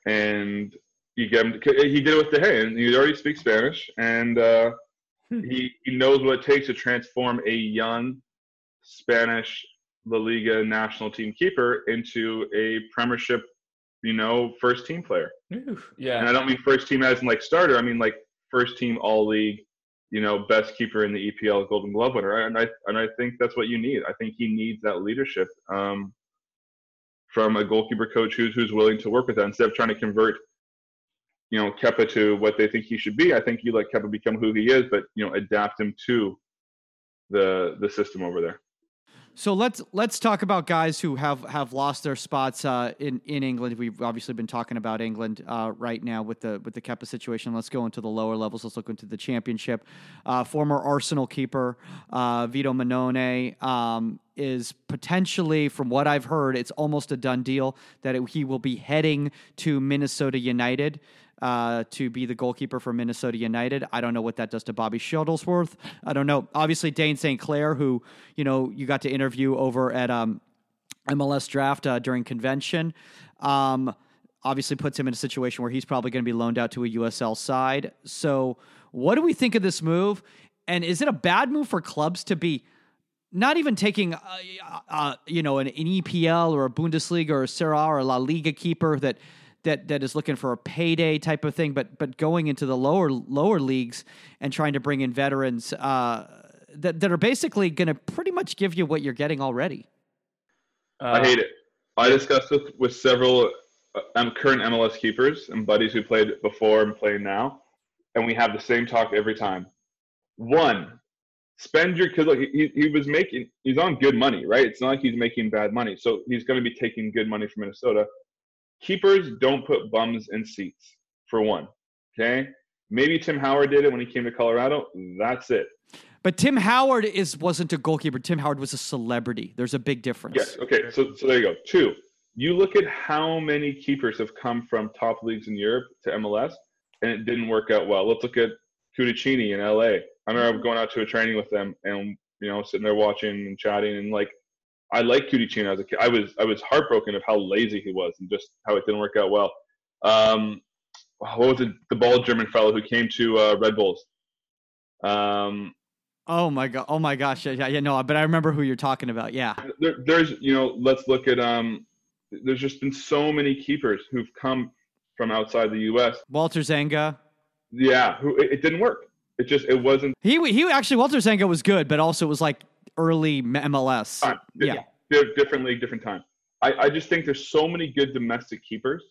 and you get him. He did it with De Gea, and he already speaks Spanish, and uh, he he knows what it takes to transform a young Spanish La Liga national team keeper into a Premiership, you know, first team player. Yeah, And I don't mean first team as in like starter. I mean like first team all league. You know, best keeper in the E P L, Golden Glove winner, and I and I think that's what you need. I think he needs that leadership um, from a goalkeeper coach who's who's willing to work with that instead of trying to convert, you know, Kepa to what they think he should be. I think you let Kepa become who he is, but you know, adapt him to the the system over there. So let's let's talk about guys who have, have lost their spots uh, in in England. We've obviously been talking about England uh, right now with the with the Kepa situation. Let's go into the lower levels. Let's look into the Championship. Uh, former Arsenal keeper uh, Vito Mannone um, is potentially, from what I've heard, it's almost a done deal that it, he will be heading to Minnesota United. Uh, to be the goalkeeper for Minnesota United. I don't know what that does to Bobby Shuttlesworth. I don't know. Obviously, Dane Saint Clair, who, you know, you got to interview over at um, M L S Draft uh, during convention, um, obviously puts him in a situation where he's probably going to be loaned out to a U S L side. So what do we think of this move? And is it a bad move for clubs to be not even taking, uh, uh, you know, an, an E P L or a Bundesliga or a Serie A or a La Liga keeper that that that is looking for a payday type of thing, but but going into the lower lower leagues and trying to bring in veterans uh, that that are basically going to pretty much give you what you're getting already? Uh, I hate it. I discussed with with several uh, current M L S keepers and buddies who played before and play now, and we have the same talk every time. One, spend your because like he he was making he's on good money, right? It's not like he's making bad money, so he's going to be taking good money from Minnesota. Keepers don't put bums in seats, for one, okay? Maybe Tim Howard did it when he came to Colorado. That's it. But Tim Howard is wasn't a goalkeeper. Tim Howard was a celebrity. There's a big difference. Yes. Okay. So so there you go. Two. You look at how many keepers have come from top leagues in Europe to M L S, and it didn't work out well. Let's look at Cudicini in L A. I remember going out to a training with them, and you know, sitting there watching and chatting, and like, I liked Cudicini as a kid. I was I was heartbroken of how lazy he was and just how it didn't work out well. Um, what was it? The bald German fellow who came to uh, Red Bulls. Um. Oh my god! Oh my gosh! Yeah, yeah, no, but I remember who you're talking about. Yeah. There, there's, you know, let's look at. Um, there's just been so many keepers who've come from outside the U S. Walter Zenga. Yeah, who it, it didn't work. It just it wasn't. He he actually Walter Zenga was good, but also it was like early M L S. Time. Yeah. Di- different league, different time. I, I just think there's so many good domestic keepers.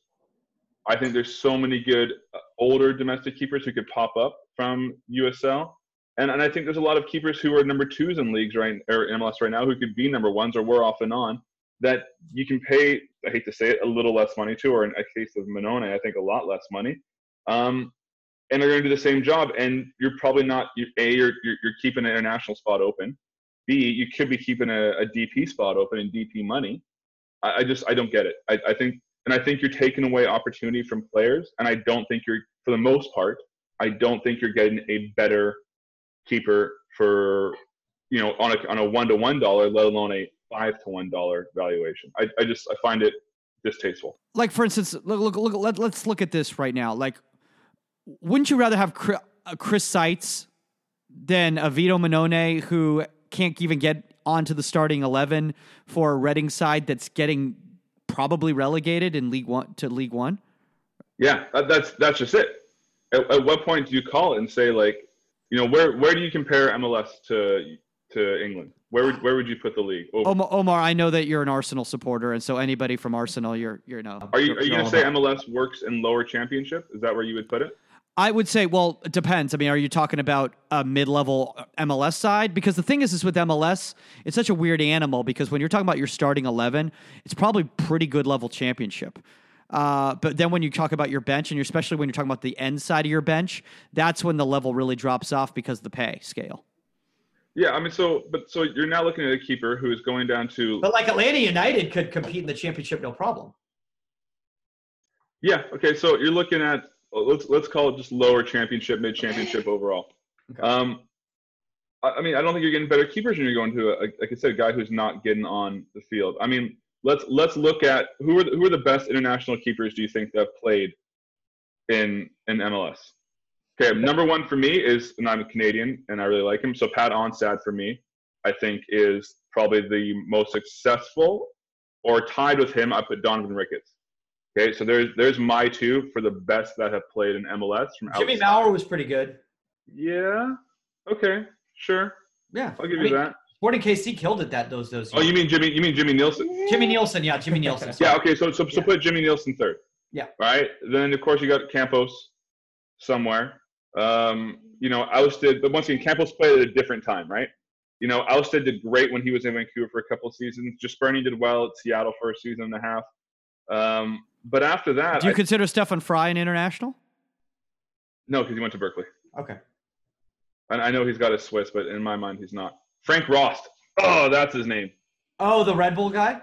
I think there's so many good uh, older domestic keepers who could pop up from U S L. And and I think there's a lot of keepers who are number twos in leagues right or M L S right now who could be number ones or were off and on that you can pay, I hate to say it, a little less money to, or in a case of Monone, I think a lot less money. Um, and they're going to do the same job. And you're probably not, you, A, you're, you're, you're keeping an international spot open. B, you could be keeping a, a D P spot open and D P money. I, I just, I don't get it. I, I think, and I think you're taking away opportunity from players. And I don't think you're, for the most part, I don't think you're getting a better keeper for, you know, on a on a one to one dollar, let alone a five to one dollar valuation. I, I just I find it distasteful. Like for instance, look look look let, let's look at this right now. Like, wouldn't you rather have Chris, uh, Chris Seitz than a Vito Monone who can't even get onto the starting eleven for a Reading side that's getting probably relegated in League One to League One? Yeah, that, that's that's just it. At, at what point do you call it and say, like, you know, where where do you compare M L S to to England? Where would where would you put the league? Over? Omar, Omar, I know that you're an Arsenal supporter, and so anybody from Arsenal, you're you're no. Are you are you going to say M L S works in lower championship? Is that where you would put it? I would say, well, it depends. I mean, are you talking about a mid-level M L S side? Because the thing is, is with M L S, it's such a weird animal because when you're talking about your starting eleven, it's probably pretty good level championship. Uh, but then when you talk about your bench, and you're, especially when you're talking about the end side of your bench, that's when the level really drops off because of the pay scale. Yeah, I mean, so but so you're now looking at a keeper who is going down to. But like Atlanta United could compete in the championship, no problem. Yeah. Okay. So you're looking at let's let's call it just lower championship, mid championship overall. Okay. Um, I, I mean, I don't think you're getting better keepers when you're going to a, like I said, a guy who's not getting on the field. I mean, let's let's look at who are the, who are the best international keepers do you think that have played in in M L S? Okay, number one for me is, and I'm a Canadian and I really like him. So Pat Onstad for me, I think is probably the most successful, or tied with him. I put Donovan Ricketts. Okay, so there's there's my two for the best that have played in M L S from Jimmy outside. Maurer was pretty good. Yeah. Okay. Sure. Yeah, I'll give I you mean, that. Sporting K C killed it that those those. Oh, you mean Jimmy? You mean Jimmy Nielsen? Jimmy Nielsen? Yeah, Jimmy Nielsen. Yeah. Okay. So so so Yeah. put Jimmy Nielsen third. Yeah. Right. Then of course you got Campos somewhere. Um, you know, Ousted, but once again, Campos played at a different time, right? You know, Ousted did great when he was in Vancouver for a couple of seasons. Jasperny did well at Seattle for a season and a half. Um, but after that, Do you I, consider Stefan Fry an international? no, because he went to Berkeley. Okay. And I know he's got a Swiss, but in my mind, he's not. Frank Rost. Oh, that's his name. Oh, the Red Bull guy.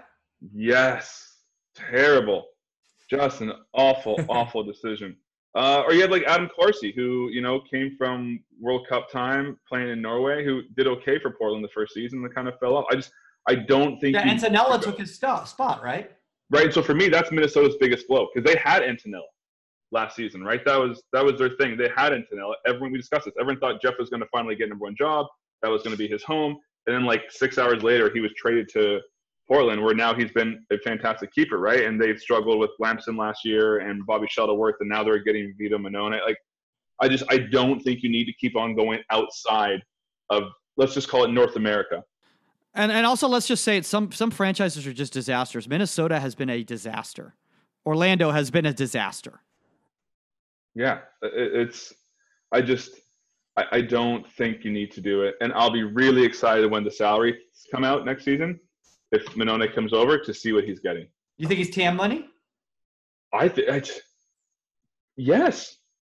Yes. Terrible. Just an awful, awful decision. Uh, or you had like Adam Corsi, who, you know, came from World Cup time playing in Norway, who did okay for Portland the first season that kind of fell off. I just, I don't think. Yeah, you- Antonella took his st- spot, right? Right. So for me, that's Minnesota's biggest blow because they had Antonella last season, right? That was that was their thing. They had Antonella. Everyone, we discussed this. Everyone thought Jeff was going to finally get number one job. That was going to be his home. And then like six hours later, he was traded to Portland, where now he's been a fantastic keeper, right? And they've struggled with Lamson last year and Bobby Shuttleworth, and now they're getting Vito Monone. Like, I just I don't think you need to keep on going outside of, let's just call it North America. And and also let's just say it, some some franchises are just disasters. Minnesota has been a disaster. Orlando has been a disaster. Yeah, it, it's I just I, I don't think you need to do it, and I'll be really excited when the salaries come out next season. If Monone comes over to see what he's getting. You think he's T M money? I think, yes.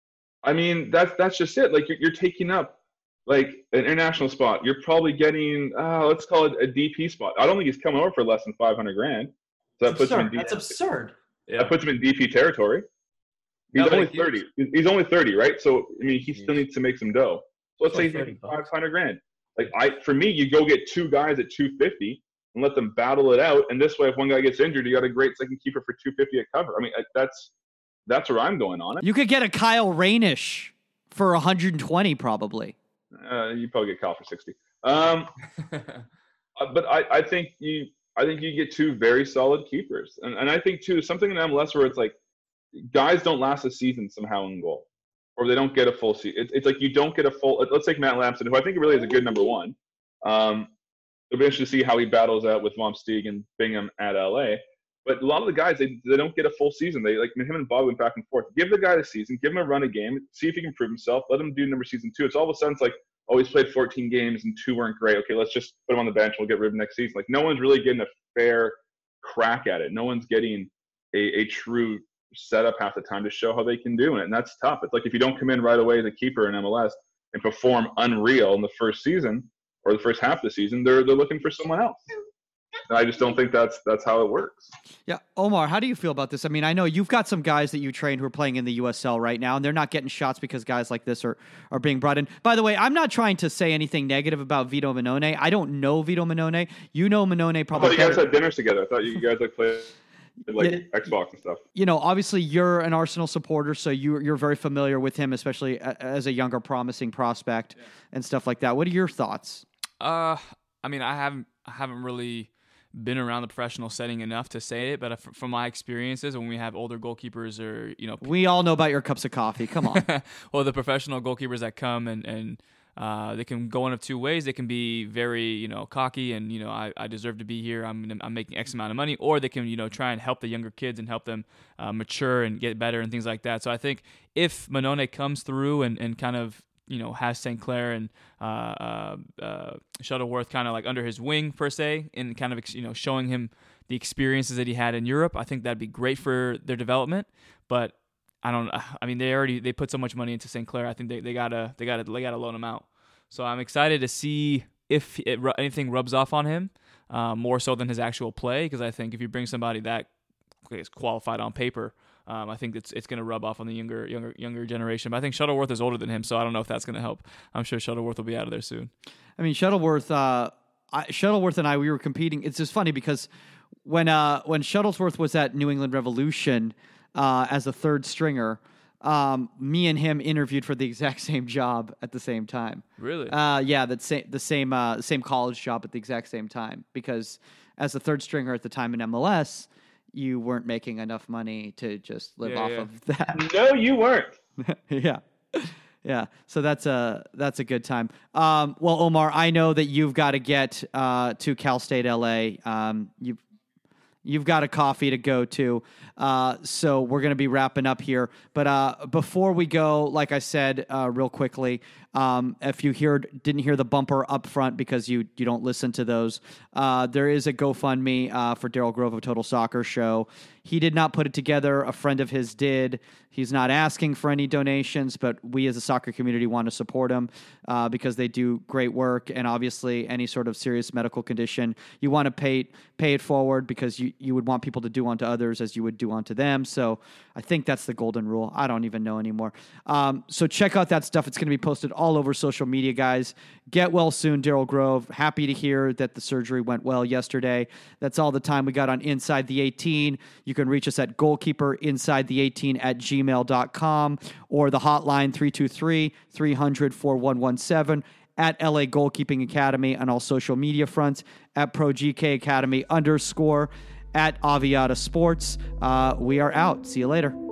I mean, that's that's just it. Like you're, you're taking up like an international spot. You're probably getting uh, let's call it a D P spot. I don't think he's coming over for less than five hundred grand. So that That's puts him in absurd. D P. That's absurd. Yeah. That puts him in D P territory. He's No, but only if you- thirty. He's he's only thirty, right? So I mean, he still needs to make some dough. So let's It's say like he's thirty making bucks. five hundred grand. Like I, for me, you go get two guys at two fifty and let them battle it out. And this way, if one guy gets injured, you got a great second keeper for two fifty at cover. I mean, like, that's that's where I'm going on it. You could get a Kyle Rainish for one hundred twenty probably. Uh, you probably get Kyle for sixty. Um, uh, but I, I think you, I think you get two very solid keepers, and and I think too something in M L S where it's like guys don't last a season somehow in goal, or they don't get a full season. It's, it's like you don't get a full. Let's take Matt Lampson, who I think really is a good number one. Um, it'll be interesting to see how he battles out with Vom Steeg and Bingham at L A. But a lot of the guys, they, they don't get a full season. They like him and Bob went back and forth. Give the guy the season, give him a run a game, see if he can prove himself. Let him do number season two. It's all of a sudden it's like, oh, he's played fourteen games and two weren't great. Okay, let's just put him on the bench. We'll get rid of him next season. Like no one's really getting a fair crack at it. No one's getting a, a true setup half the time to show how they can do it, and that's tough. It's like if you don't come in right away as a keeper in M L S and perform unreal in the first season or the first half of the season, they're they're looking for someone else. And I just don't think that's that's how it works. Yeah, Omar, how do you feel about this? I mean, I know you've got some guys that you train who are playing in the U S L right now, and they're not getting shots because guys like this are, are being brought in. By the way, I'm not trying to say anything negative about Vito Minone. I don't know Vito Minone. You know Minone I probably thought you guys better. had dinners together. I thought you guys like played like Yeah. Xbox and stuff. You know, obviously you're an Arsenal supporter, so you, you're very familiar with him, especially a, as a younger, promising prospect and stuff like that. What are your thoughts? Uh, I mean, I haven't I haven't really been around the professional setting enough to say it, but f- from my experiences, when we have older goalkeepers or you know, We all know about your cups of coffee. Come on. well, the professional goalkeepers that come and and uh, they can go one of two ways. They can be very you know cocky and you know I, I deserve to be here. I'm I'm making X amount of money, or they can you know try and help the younger kids and help them uh, mature and get better and things like that. So I think if Minone comes through and and kind of you know, has Saint Clair and uh, uh, uh, Shuttleworth kind of like under his wing per se, and kind of you know showing him the experiences that he had in Europe. I think that'd be great for their development. But I don't. I mean, they already they put so much money into Saint Clair. I think they, they gotta they gotta they gotta loan him out. So I'm excited to see if it, anything rubs off on him uh, more so than his actual play, because I think if you bring somebody that is qualified on paper. Um, I think it's it's going to rub off on the younger younger younger generation. But I think Shuttleworth is older than him, so I don't know if that's going to help. I'm sure Shuttleworth will be out of there soon. I mean, Shuttleworth, uh, I, Shuttleworth and I, we were competing. It's just funny because when uh, when Shuttlesworth was at New England Revolution uh, as a third stringer, um, me and him interviewed for the exact same job at the same time. Really? Uh, yeah, that same the same uh, same college job at the exact same time. Because as a third stringer at the time in M L S, you weren't making enough money to just live Yeah, off yeah. of that. No, you weren't. yeah. Yeah. So that's a that's a good time. Um, well, Omar, I know that you've got to get uh, to Cal State L A. Um, you've you've got a coffee to go to. Uh, so we're going to be wrapping up here. But uh, before we go, like I said, uh, real quickly, um, if you hear didn't hear the bumper up front because you you don't listen to those, uh, there is a GoFundMe uh, for Daryl Grove of Total Soccer Show. He did not put it together. A friend of his did. He's not asking for any donations, but we as a soccer community want to support him uh, because they do great work. And obviously, any sort of serious medical condition, you want to pay pay it forward because you, you would want people to do unto others as you would do unto them. So I think that's the golden rule. I don't even know anymore. Um, so check out that stuff. It's going to be posted all over social media, guys. Get well soon, Daryl Grove. Happy to hear that the surgery went well yesterday. That's all the time we got on Inside the eighteen. You can reach us at goalkeeper inside the eighteen at gmail dot com or the hotline three two three, three hundred, four one one seven, at L A Goalkeeping Academy on all social media fronts, at Pro G K Academy underscore, at Aviata Sports. Uh, we are out. See you later.